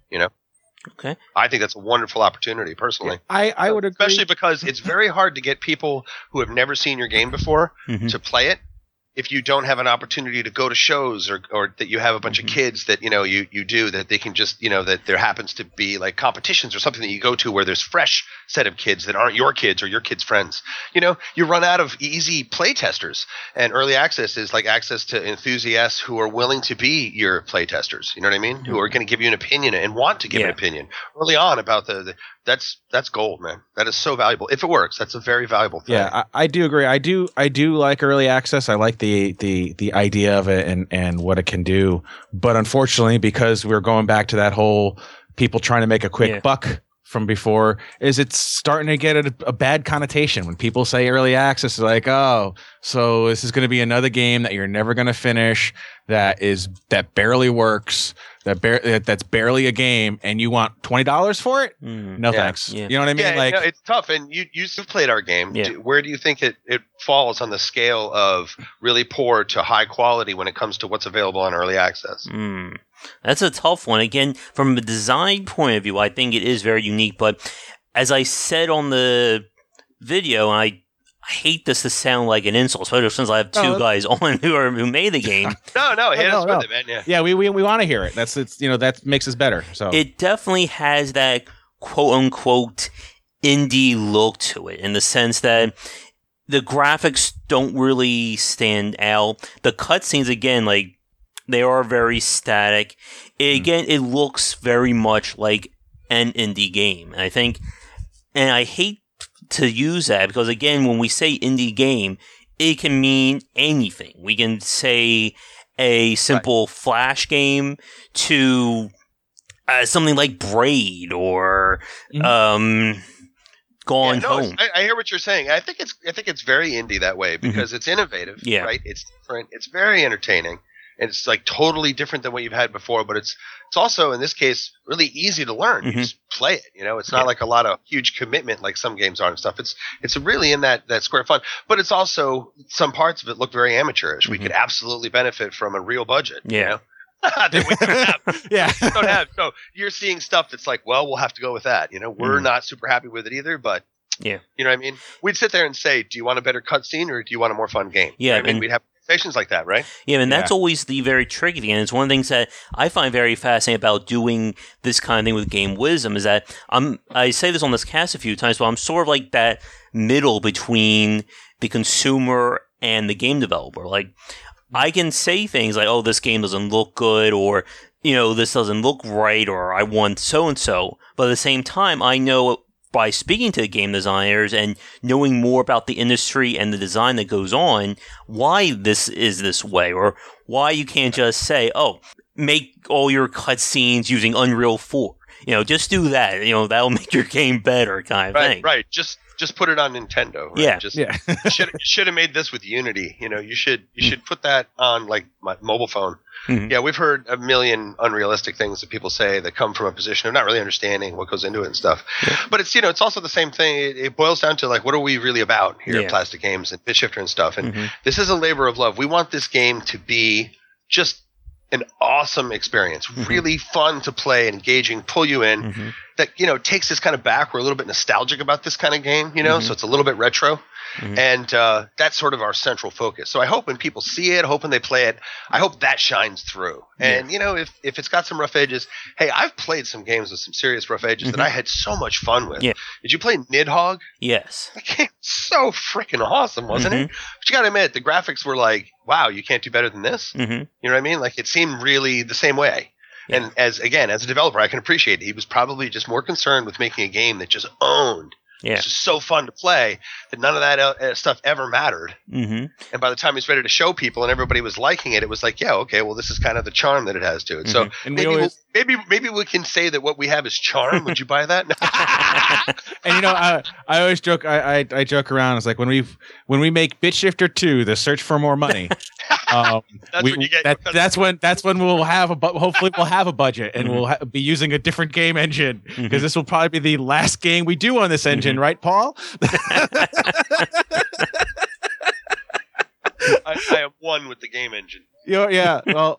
Okay. I think that's a wonderful opportunity, personally. I would agree. Especially because it's very hard to get people who have never seen your game before to play it. If you don't have an opportunity to go to shows or that you have a bunch of kids that, you do that they can just, that there happens to be like competitions or something that you go to where there's fresh set of kids that aren't your kids or your kids' friends, you run out of easy play testers, and early access is like access to enthusiasts who are willing to be your play testers. You know what I mean? Who are going to give you an opinion and want to give an opinion early on about that's gold, man. That is so valuable. If it works, that's a very valuable thing. Yeah, I do agree. I do like early access. I like the idea of it and what it can do. But unfortunately, because we're going back to that whole people trying to make a quick buck from before, is it's starting to get a bad connotation when people say early access. Is like, oh, so this is going to be another game that you're never going to finish, that barely works, that's barely a game, and you want $20 for it? No thanks. You know what I mean? Yeah, it's tough. And you played our game. Yeah. Where do you think it falls on the scale of really poor to high quality when it comes to what's available on early access? That's a tough one. Again, from a design point of view, I think it is very unique. But as I said on the video, and I hate this to sound like an insult, especially since I have two guys on who made the game. No, hit us with it, man. Yeah, we want to hear it. That makes us better. So it definitely has that quote unquote indie look to it, in the sense that the graphics don't really stand out. The cutscenes, again, like, they are very static. It looks very much like an indie game. And I hate to use that because, again, when we say indie game, it can mean anything. We can say a simple Flash game to something like Braid or Gone Home. I hear what you're saying. I think it's very indie that way because it's innovative, right? It's different. It's very entertaining. And it's like totally different than what you've had before, but it's also, in this case, really easy to learn. You just play it, it's not like a lot of huge commitment like some games are and stuff. It's really in that square fun, but it's also, some parts of it look very amateurish. We could absolutely benefit from a real budget, that we don't have. So you're seeing stuff that's like, well, we'll have to go with that. We're not super happy with it either, but you know what I mean? We'd sit there and say, do you want a better cutscene or do you want a more fun game? Yeah. I mean, we'd have conversations like that, right? Yeah, and that's always the very tricky thing. And it's one of the things that I find very fascinating about doing this kind of thing with Game Wisdom is that I say this on this cast a few times, but I'm sort of like that middle between the consumer and the game developer. Like, I can say things like, oh, this game doesn't look good, or, this doesn't look right, or I want so-and-so. But at the same time, I know by speaking to game designers and knowing more about the industry and the design that goes on, why this is this way, or why you can't just say, oh, make all your cutscenes using Unreal 4. Just do that. That'll make your game better, kind of thing. Right. Just put it on Nintendo. Right? You should have made this with Unity. You should put that on like my mobile phone. Mm-hmm. Yeah, we've heard a million unrealistic things that people say that come from a position of not really understanding what goes into it and stuff. Yeah. But it's it's also the same thing. It boils down to like, what are we really about here at Plastic Games and BitShifter and stuff? And this is a labor of love. We want this game to be just an awesome experience, really fun to play, engaging, pull you in. That takes this kind of back. We're a little bit nostalgic about this kind of game, so it's a little bit retro. And that's sort of our central focus. So I hope when people see it, hoping they play it, I hope that shines through. And, if it's got some rough edges, hey, I've played some games with some serious rough edges that I had so much fun with. Yeah. Did you play Nidhogg? Yes. That game was so freaking awesome, wasn't it? But you got to admit, the graphics were like, wow, you can't do better than this. You know what I mean? Like, it seemed really the same way. Yeah. And as a developer, I can appreciate it. He was probably just more concerned with making a game that just owned. Yeah. It's just so fun to play that none of that stuff ever mattered. And by the time he's ready to show people and everybody was liking it, it was like, yeah, okay, well, this is kind of the charm that it has to it. So and maybe we can say that what we have is charm. Would you buy that? And I always joke. I joke around. It's like when we make BitShifter 2, the search for more money. That's when we'll have hopefully we'll have a budget and we'll be using a different game engine, because this will probably be the last game we do on this engine, right, Paul? I am one with the game engine. Yeah. Well.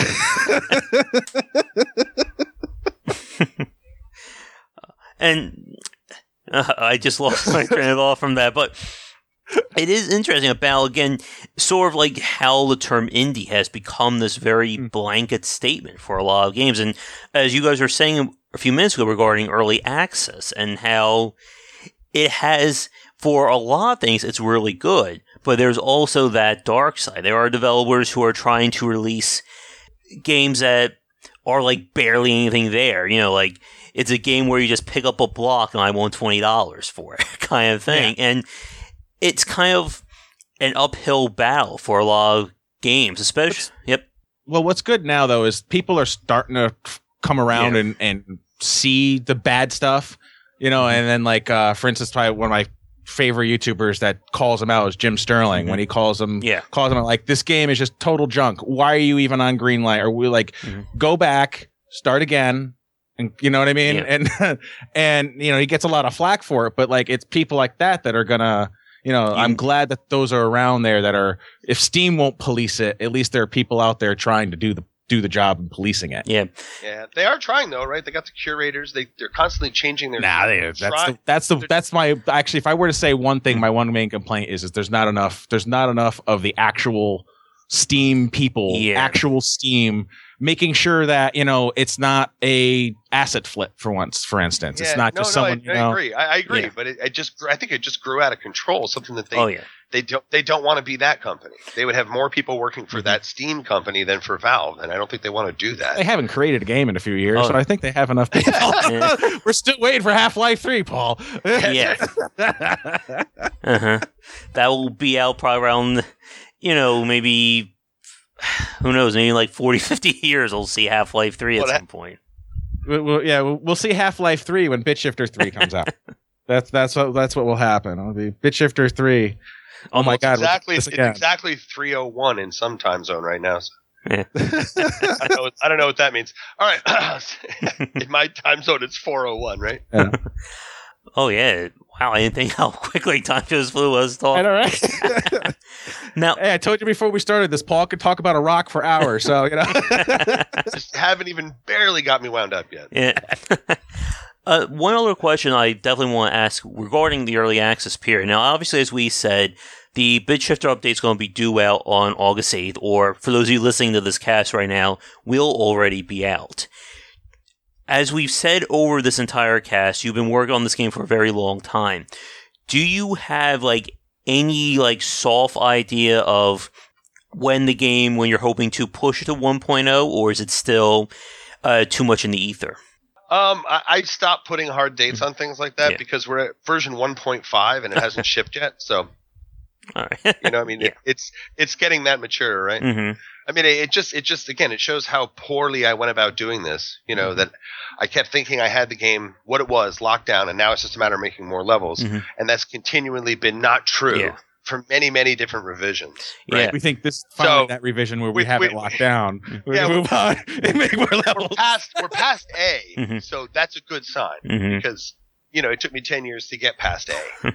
And I just lost my train of thought from that, but it is interesting about, again, sort of like how the term indie has become this very blanket statement for a lot of games. And as you guys were saying a few minutes ago regarding early access and how it has, for a lot of things, it's really good, but there's also that dark side. There are developers who are trying to release games that are like barely anything there, like it's a game where you just pick up a block and I want $20 for it kind of thing. Yeah. And it's kind of an uphill battle for a lot of games, especially. Well, what's good now, though, is people are starting to come around and see the bad stuff, and then, like, for instance, probably one of my favorite YouTubers that calls them out is Jim Sterling, when he calls them out, like, this game is just total junk. Why are you even on Greenlight? Or we like, go back, start again. And you know what I mean? Yeah. And he gets a lot of flack for it, but like, it's people like that are gonna, I'm glad that those are around there that are, if Steam won't police it, at least there are people out there trying to do do the job in policing it. Yeah. Yeah, they are trying though, right? They got the curators. They're constantly changing their. That's my actually. If I were to say one thing, my one main complaint is there's not enough of the actual Steam people, actual Steam, making sure that it's not a asset flip for instance. It's not just someone. I agree. I agree, but I think it just grew out of control. Something that they don't want to be that company. They would have more people working for that Steam company than for Valve, and I don't think they want to do that. They haven't created a game in a few years, so I think they have enough people. We're still waiting for Half-Life 3, Paul. Yeah. That will be out probably around, maybe, who knows, maybe like 40, 50 years we'll see Half-Life 3 at some point. We'll see Half-Life 3 when BitShifter 3 comes out. That's what will happen. It'll be BitShifter 3. Oh my God! It's exactly 3:01 in some time zone right now. So. Yeah. I don't know what that means. All right, in my time zone it's 4:01, right? Yeah. Oh yeah! Wow, I didn't think how quickly time just flew. Us talking. I know, right? Now, hey, I told you before we started this, Paul could talk about a rock for hours. So just haven't even barely got me wound up yet. Yeah. One other question I definitely want to ask regarding the early access period. Now, obviously, as we said, the BitShifter update is going to be due out on August 8th, or for those of you listening to this cast right now, will already be out. As we've said over this entire cast, you've been working on this game for a very long time. Do you have any soft idea of when you're hoping to push it to 1.0, or is it still too much in the ether? I stopped putting hard dates on things like that because we're at version 1.5 and it hasn't shipped yet. So, all right. It's getting that mature, right? Mm-hmm. I mean, it just again, it shows how poorly I went about doing this. That I kept thinking I had the game, what it was, locked down, and now it's just a matter of making more levels. Mm-hmm. And that's continually been not true. Yeah. For many, many different revisions. Right? Yeah. We think this is finally that revision where we have it locked down. We move on and make more levels. We're past A, mm-hmm. so that's a good sign because it took me 10 years to get past A.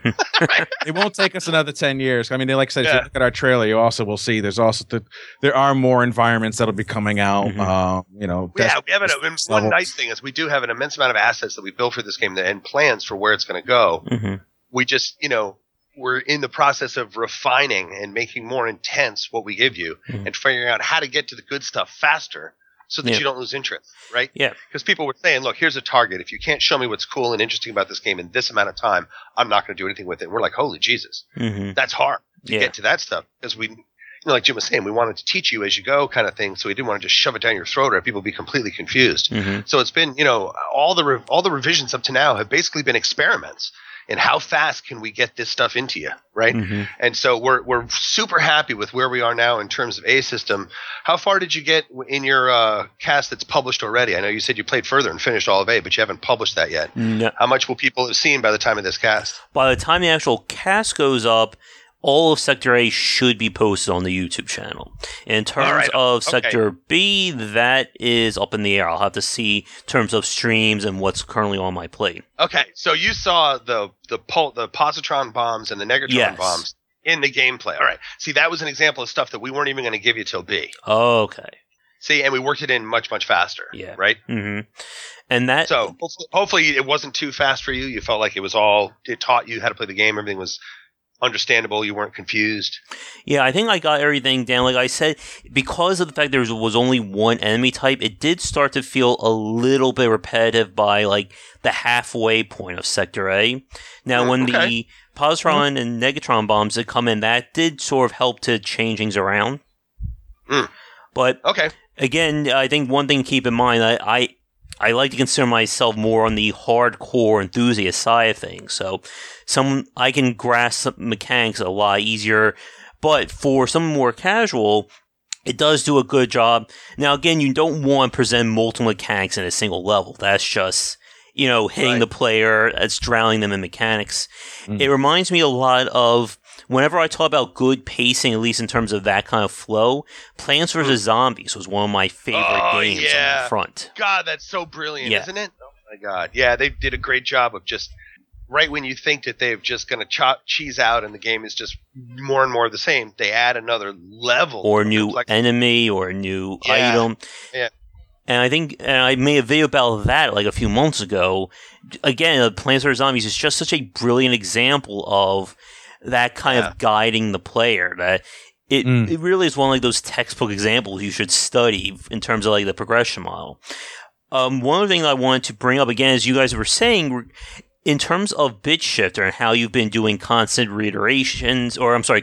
It won't take us another 10 years. I mean, like I said, if you look at our trailer, you also will see there are more environments that'll be coming out. Mm-hmm. We have one nice thing is we do have an immense amount of assets that we built for this game and plans for where it's going to go. Mm-hmm. We just, we're in the process of refining and making more intense what we give you and figuring out how to get to the good stuff faster so that you don't lose interest, right? Yeah. Because people were saying, look, here's a target. If you can't show me what's cool and interesting about this game in this amount of time, I'm not going to do anything with it. And we're like, holy Jesus. Mm-hmm. That's hard to get to that stuff because we, like Jim was saying, we wanted to teach you as you go kind of thing. So we didn't want to just shove it down your throat or people be completely confused. Mm-hmm. So it's been, all the revisions up to now have basically been experiments. And how fast can we get this stuff into you, right? Mm-hmm. And so we're super happy with where we are now in terms of A system. How far did you get in your cast that's published already? I know you said you played further and finished all of A, but you haven't published that yet. No. How much will people have seen by the time of this cast? By the time the actual cast goes up, all of Sector A should be posted on the YouTube channel. In terms of Sector B, that is up in the air. I'll have to see in terms of streams and what's currently on my plate. Okay, so you saw the positron bombs and the negatron bombs in the gameplay. All right. See, that was an example of stuff that we weren't even going to give you till B. Okay. See, and we worked it in much, much faster. Yeah. Right? Mm-hmm. And that... So, hopefully it wasn't too fast for you. You felt like it taught you how to play the game. Everything was understandable. You weren't confused. Yeah, I think I got everything down. Like I said, because of the fact there was only one enemy type, it did start to feel a little bit repetitive by the halfway point of Sector A. Now, when the positron and negatron bombs that come in, that did sort of help to change things around. But again, I think one thing to keep in mind, I like to consider myself more on the hardcore enthusiast side of things. So I can grasp mechanics a lot easier. But for someone more casual, it does do a good job. Now, again, you don't want to present multiple mechanics in a single level. That's just, hitting the player. That's drowning them in mechanics. Mm. It reminds me a lot of whenever I talk about good pacing, at least in terms of that kind of flow, Plants vs. Zombies was one of my favorite games on the front. God, that's so brilliant, isn't it? Oh, my God. Yeah, they did a great job of just right when you think that they're just going to cheese out and the game is just more and more of the same, they add another level. Or a new enemy or a new item. Yeah. And I think I made a video about that like a few months ago. Again, Plants vs. Zombies is just such a brilliant example of that kind of guiding the player. That it really is one of like those textbook examples you should study in terms of like the progression model. One of the things I wanted to bring up again, as you guys were saying, in terms of BitShifter and how you've been doing constant iterations,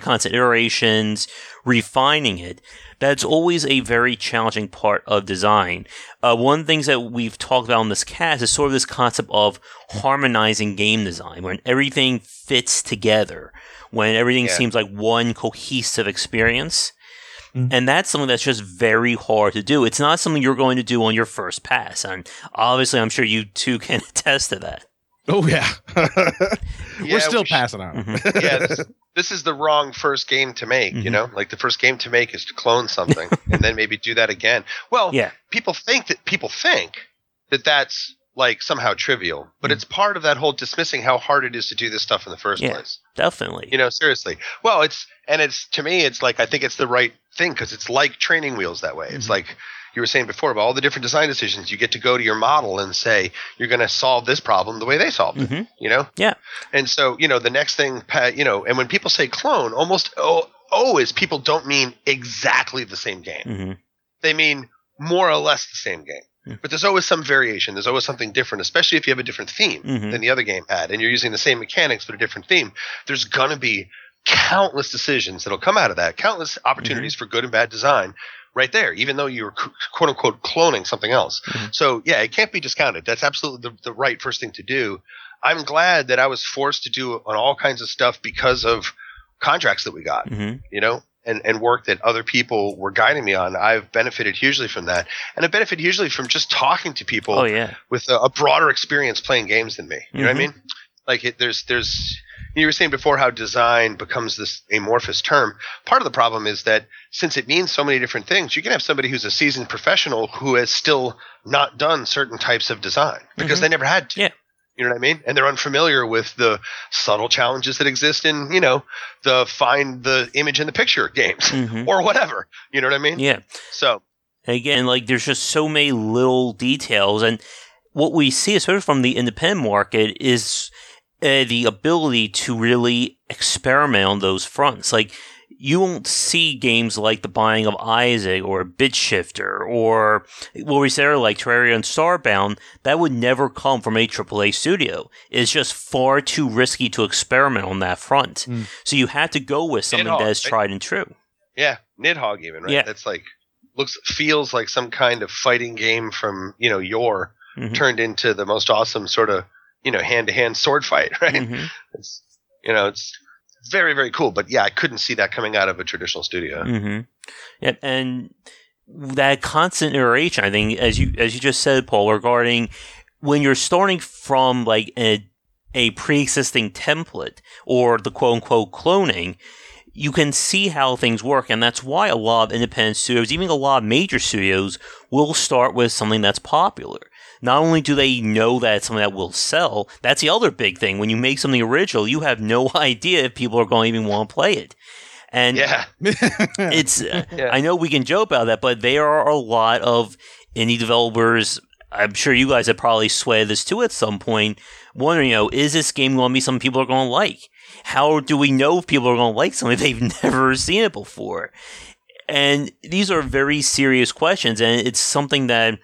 refining it, that's always a very challenging part of design. One of the things that we've talked about in this cast is sort of this concept of harmonizing game design, when everything fits together, when everything seems like one cohesive experience. And that's something that's just very hard to do. It's not something you're going to do on your first pass. And obviously, I'm sure you two can attest to that. Oh, yeah. We're still passing out. This is the wrong first game to make, you know? Like, the first game to make is to clone something and then maybe do that again. Well, people think that that's, like, somehow trivial. But it's part of that whole dismissing how hard it is to do this stuff in the first place. Definitely. You know, seriously. Well, to me, it's like, I think it's the right thing because it's like training wheels that way. It's like you were saying before about all the different design decisions. You get to go to your model and say, you're going to solve this problem the way they solved it, you know? Yeah. And so, you know, the next thing, you know, and when people say clone, almost always people don't mean exactly the same game. They mean more or less the same game. But there's always some variation. There's always something different, especially if you have a different theme than the other game had, and you're using the same mechanics but a different theme. There's going to be countless decisions that'll come out of that, countless opportunities for good and bad design right there, even though you're quote-unquote cloning something else. So, yeah, it can't be discounted. That's absolutely the right first thing to do. I'm glad that I was forced to do on all kinds of stuff because of contracts that we got, you know? And work that other people were guiding me on. I've benefited hugely from that. And I benefit hugely from just talking to people with a broader experience playing games than me. You know what I mean? Like, there's you were saying before how design becomes this amorphous term. Part of the problem is that since it means so many different things, you can have somebody who's a seasoned professional who has still not done certain types of design because they never had to. Yeah. You know what I mean? And they're unfamiliar with the subtle challenges that exist in, you know, the find the image in the picture games or whatever. You know what I mean? Yeah. So again, like there's just so many little details, and what we see, especially from the independent market, is the ability to really experiment on those fronts. Like, you won't see games like The Binding of Isaac or BitShifter or what we said, like Terraria and Starbound. That would never come from a AAA studio. It's just far too risky to experiment on that front. So you had to go with something that is tried and true. Yeah, Nidhogg even, right? Yeah. That's like feels like some kind of fighting game from, you know, yore turned into the most awesome sort of, you know, hand-to-hand sword fight, right? It's, you know, it's very, very cool. But yeah, I couldn't see that coming out of a traditional studio. Yeah, and that constant iteration, I think, as you just said, Paul, regarding when you're starting from like a pre-existing template or the quote-unquote cloning, you can see how things work, and that's why a lot of independent studios, even a lot of major studios, will start with something that's popular. Not only do they know that it's something that will sell, that's the other big thing. When you make something original, you have no idea if people are going to even want to play it. And it's, I know we can joke about that, but there are a lot of indie developers, I'm sure you guys have probably sweated this too at some point, wondering, you know, is this game going to be something people are going to like? How do we know if people are going to like something if they've never seen it before? And these are very serious questions, and it's something that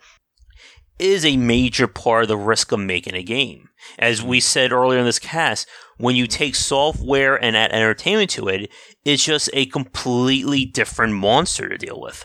is a major part of the risk of making a game. As we said earlier in this cast, when you take software and add entertainment to it, it's just a completely different monster to deal with.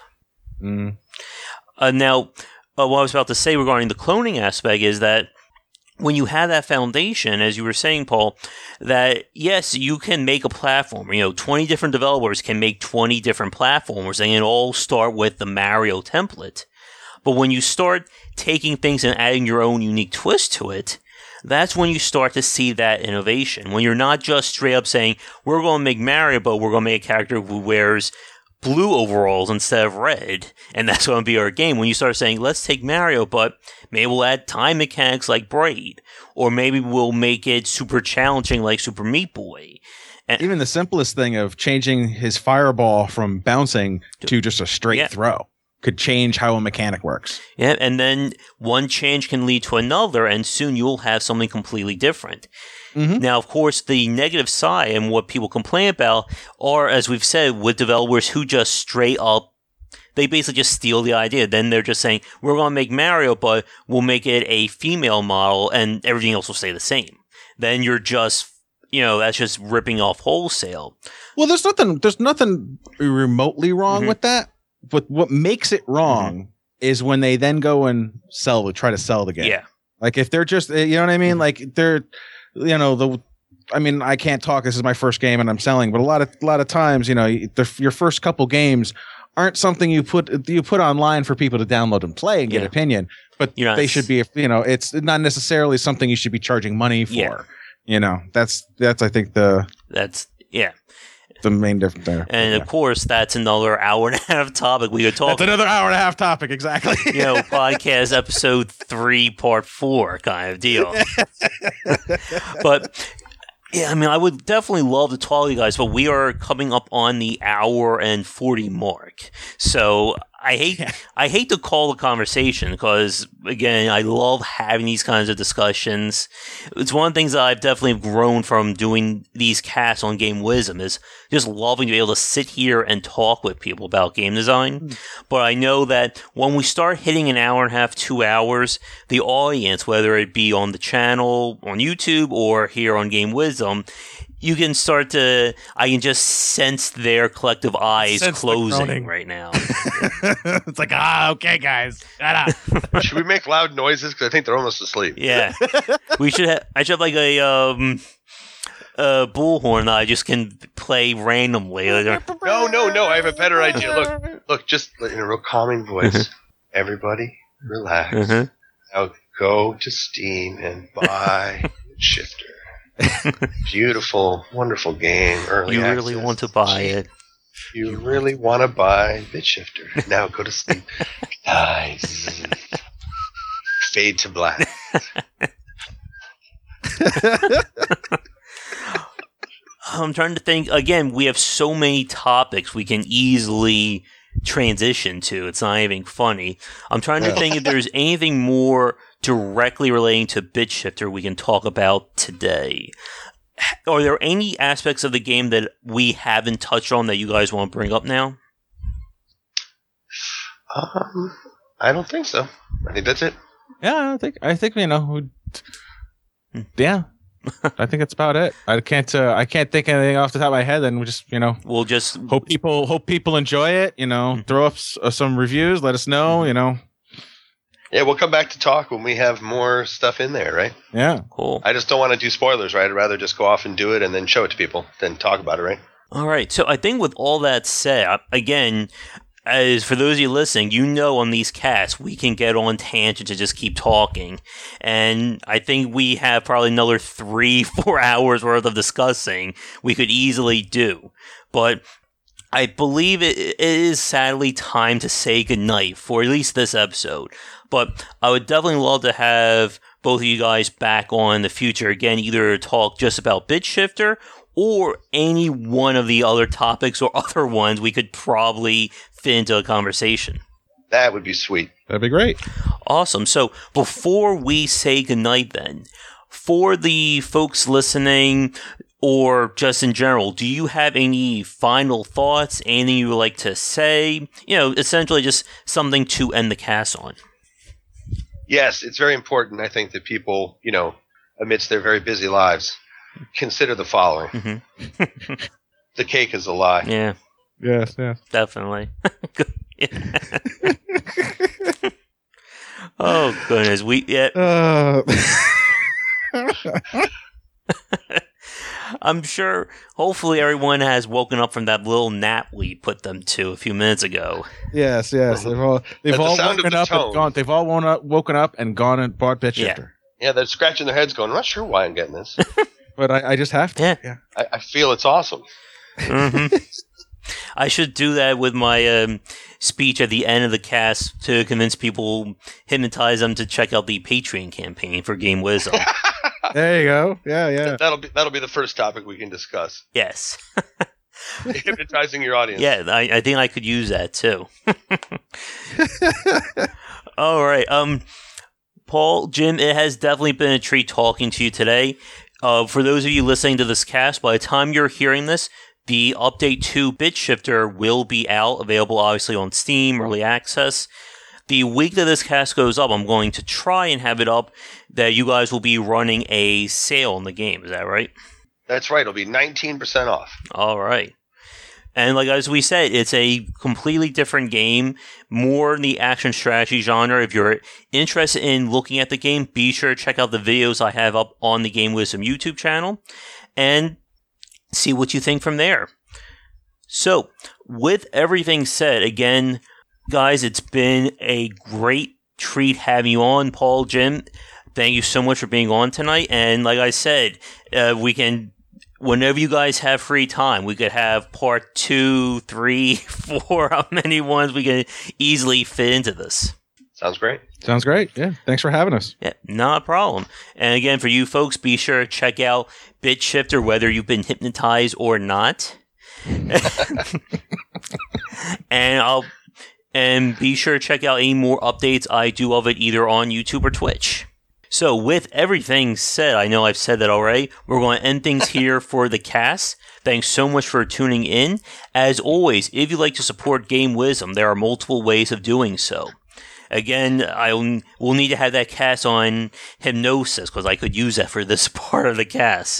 Now, what I was about to say regarding the cloning aspect is that when you have that foundation, as you were saying, Paul, that yes, you can make a platform. You know, 20 different developers can make 20 different platformers, and it all start with the Mario template. But when you start taking things and adding your own unique twist to it, that's when you start to see that innovation. When you're not just straight up saying, we're going to make Mario, but we're going to make a character who wears blue overalls instead of red, and that's going to be our game. When you start saying, let's take Mario, but maybe we'll add time mechanics like Braid, or maybe we'll make it super challenging like Super Meat Boy. And even the simplest thing of changing his fireball from bouncing to just a straight throw could change how a mechanic works. Yeah, and then one change can lead to another, and soon you'll have something completely different. Mm-hmm. Now, of course, the negative side and what people complain about are, as we've said, with developers who just straight up, they basically just steal the idea. Then they're just saying, we're going to make Mario, but we'll make it a female model, and everything else will stay the same. Then you're just, that's just ripping off wholesale. Well, there's nothing remotely wrong with that. But what makes it wrong is when they then go and try to sell the game. Yeah. Like if they're just, you know what I mean? Like they're, I can't talk. This is my first game and I'm selling, but a lot of times, your first couple games aren't something you put online for people to download and play and get opinion, but they should be, it's not necessarily something you should be charging money for. Yeah. That's I think the main difference there. And of course, that's another hour and a half topic we could talk. That's another hour and a half topic, exactly. Podcast episode 3, part 4 kind of deal. But yeah, I would definitely love to talk to you guys, but we are coming up on the hour and 40 mark. So I hate to call the conversation because, again, I love having these kinds of discussions. It's one of the things that I've definitely grown from doing these casts on Game Wisdom is just loving to be able to sit here and talk with people about game design. But I know that when we start hitting an hour and a half, 2 hours, the audience, whether it be on the channel, on YouTube, or here on Game Wisdom, I can just sense their collective eyes closing right now. It's like, okay, guys, shut up. Should we make loud noises? Because I think they're almost asleep. Yeah. I should have like a bullhorn that I just can play randomly. No. I have a better idea. Look, just in a real calming voice. Everybody, relax. Mm-hmm. Now go to Steam and buy Shifter. Beautiful, wonderful game. You really want to buy it. You really want to buy BitShifter. Now go to sleep. Nice. Fade to black. I'm trying to think. Again, we have so many topics we can easily transition to. It's not even funny. I'm trying to think if there's anything more directly relating to BitShifter we can talk about today. Are there any aspects of the game that we haven't touched on that you guys want to bring up now? I don't think so. I think that's it. Yeah, I think yeah. I think that's about it. I can't think anything off the top of my head. Then we'll just hope people enjoy it. Throw up some reviews. Let us know. Yeah, we'll come back to talk when we have more stuff in there, right? Yeah, cool. I just don't want to do spoilers, right? I'd rather just go off and do it and then show it to people than talk about it, right? All right. So I think with all that said, again, as for those of you listening, on these casts, we can get on tangent to just keep talking. And I think we have probably another 3-4 hours worth of discussing we could easily do. But I believe it is sadly time to say goodnight for at least this episode. But I would definitely love to have both of you guys back on in the future. Again, either talk just about BitShifter or any one of the other topics or other ones we could probably fit into a conversation. That would be sweet. That'd be great. Awesome. So before we say goodnight then, for the folks listening or just in general, do you have any final thoughts, anything you would like to say? Essentially just something to end the cast on. Yes, it's very important, I think, that people, amidst their very busy lives, consider the following. Mm-hmm. The cake is a lie. Yeah. Yes. Definitely. Oh, goodness. I'm sure, hopefully everyone has woken up from that little nap we put them to a few minutes ago. Yes. They've all woken up and gone. They've all woken up and gone and bought BitShifter. Yeah, they're scratching their heads going, I'm not sure why I'm getting this. But I just have to. Yeah. I feel it's awesome. Mm-hmm. I should do that with my speech at the end of the cast to convince people, hypnotize them to check out the Patreon campaign for Game Wisdom. There you go. Yeah. That'll be the first topic we can discuss. Yes. Hypnotizing your audience. Yeah, I think I could use that too. All right. Paul, Jim, it has definitely been a treat talking to you today. For those of you listening to this cast, by the time you're hearing this, the update to BitShifter will be out, available obviously on Steam, Early Access. The week that this cast goes up, I'm going to try and have it up that you guys will be running a sale on the game. Is that right? That's right. It'll be 19% off. All right. And like as we said, it's a completely different game, more in the action strategy genre. If you're interested in looking at the game, be sure to check out the videos I have up on the Game Wisdom YouTube channel and see what you think from there. So, with everything said, again, guys, it's been a great treat having you on, Paul, Jim. Thank you so much for being on tonight. And like I said, we can... Whenever you guys have free time, we could have part 2, 3, 4, how many ones we can easily fit into this. Sounds great. Sounds great. Yeah. Thanks for having us. Yeah, not a problem. And again, for you folks, be sure to check out BitShifter, whether you've been hypnotized or not. And be sure to check out any more updates I do of it either on YouTube or Twitch. So with everything said, I know I've said that already, we're going to end things here for the cast. Thanks so much for tuning in. As always, if you'd like to support Game Wisdom, there are multiple ways of doing so. Again, we'll need to have that cast on hypnosis, because I could use that for this part of the cast.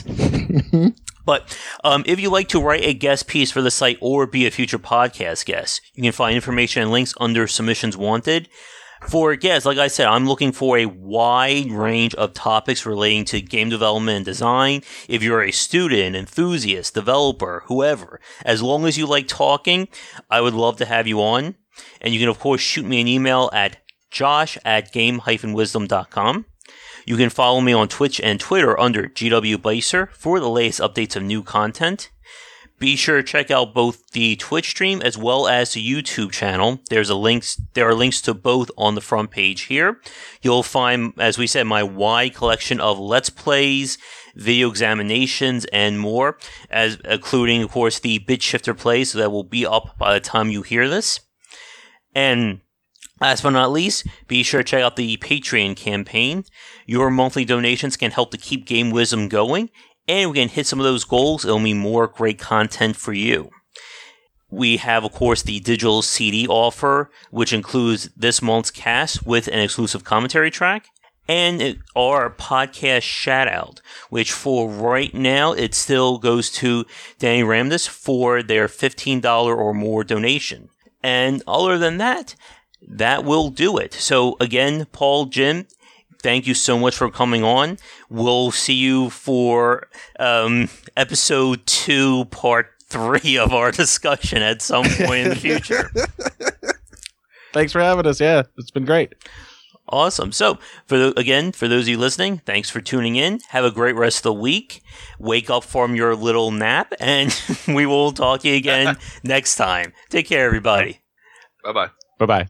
But if you'd like to write a guest piece for the site or be a future podcast guest, you can find information and links under Submissions Wanted. For guests, like I said, I'm looking for a wide range of topics relating to game development and design. If you're a student, enthusiast, developer, whoever, as long as you like talking, I would love to have you on. And you can, of course, shoot me an email at josh@game-wisdom.com. You can follow me on Twitch and Twitter under GWBicer for the latest updates of new content. Be sure to check out both the Twitch stream as well as the YouTube channel. There are links to both on the front page here. You'll find, as we said, my wide collection of Let's Plays, video examinations, and more, as including, of course, the BitShifter plays that will be up by the time you hear this. And last but not least, be sure to check out the Patreon campaign. Your monthly donations can help to keep Game Wisdom going, and we can hit some of those goals. It'll mean more great content for you. We have, of course, the digital CD offer, which includes this month's cast with an exclusive commentary track, and our podcast shout-out, which for right now, it still goes to Danny Ramdas for their $15 or more donation. And other than that, that will do it. So again, Paul, Jim, thank you so much for coming on. We'll see you for episode 2, part 3 of our discussion at some point in the future. Thanks for having us. Yeah, it's been great. Awesome. So, for those of you listening, thanks for tuning in. Have a great rest of the week. Wake up from your little nap, and we will talk to you again next time. Take care, everybody. Bye-bye. Bye-bye.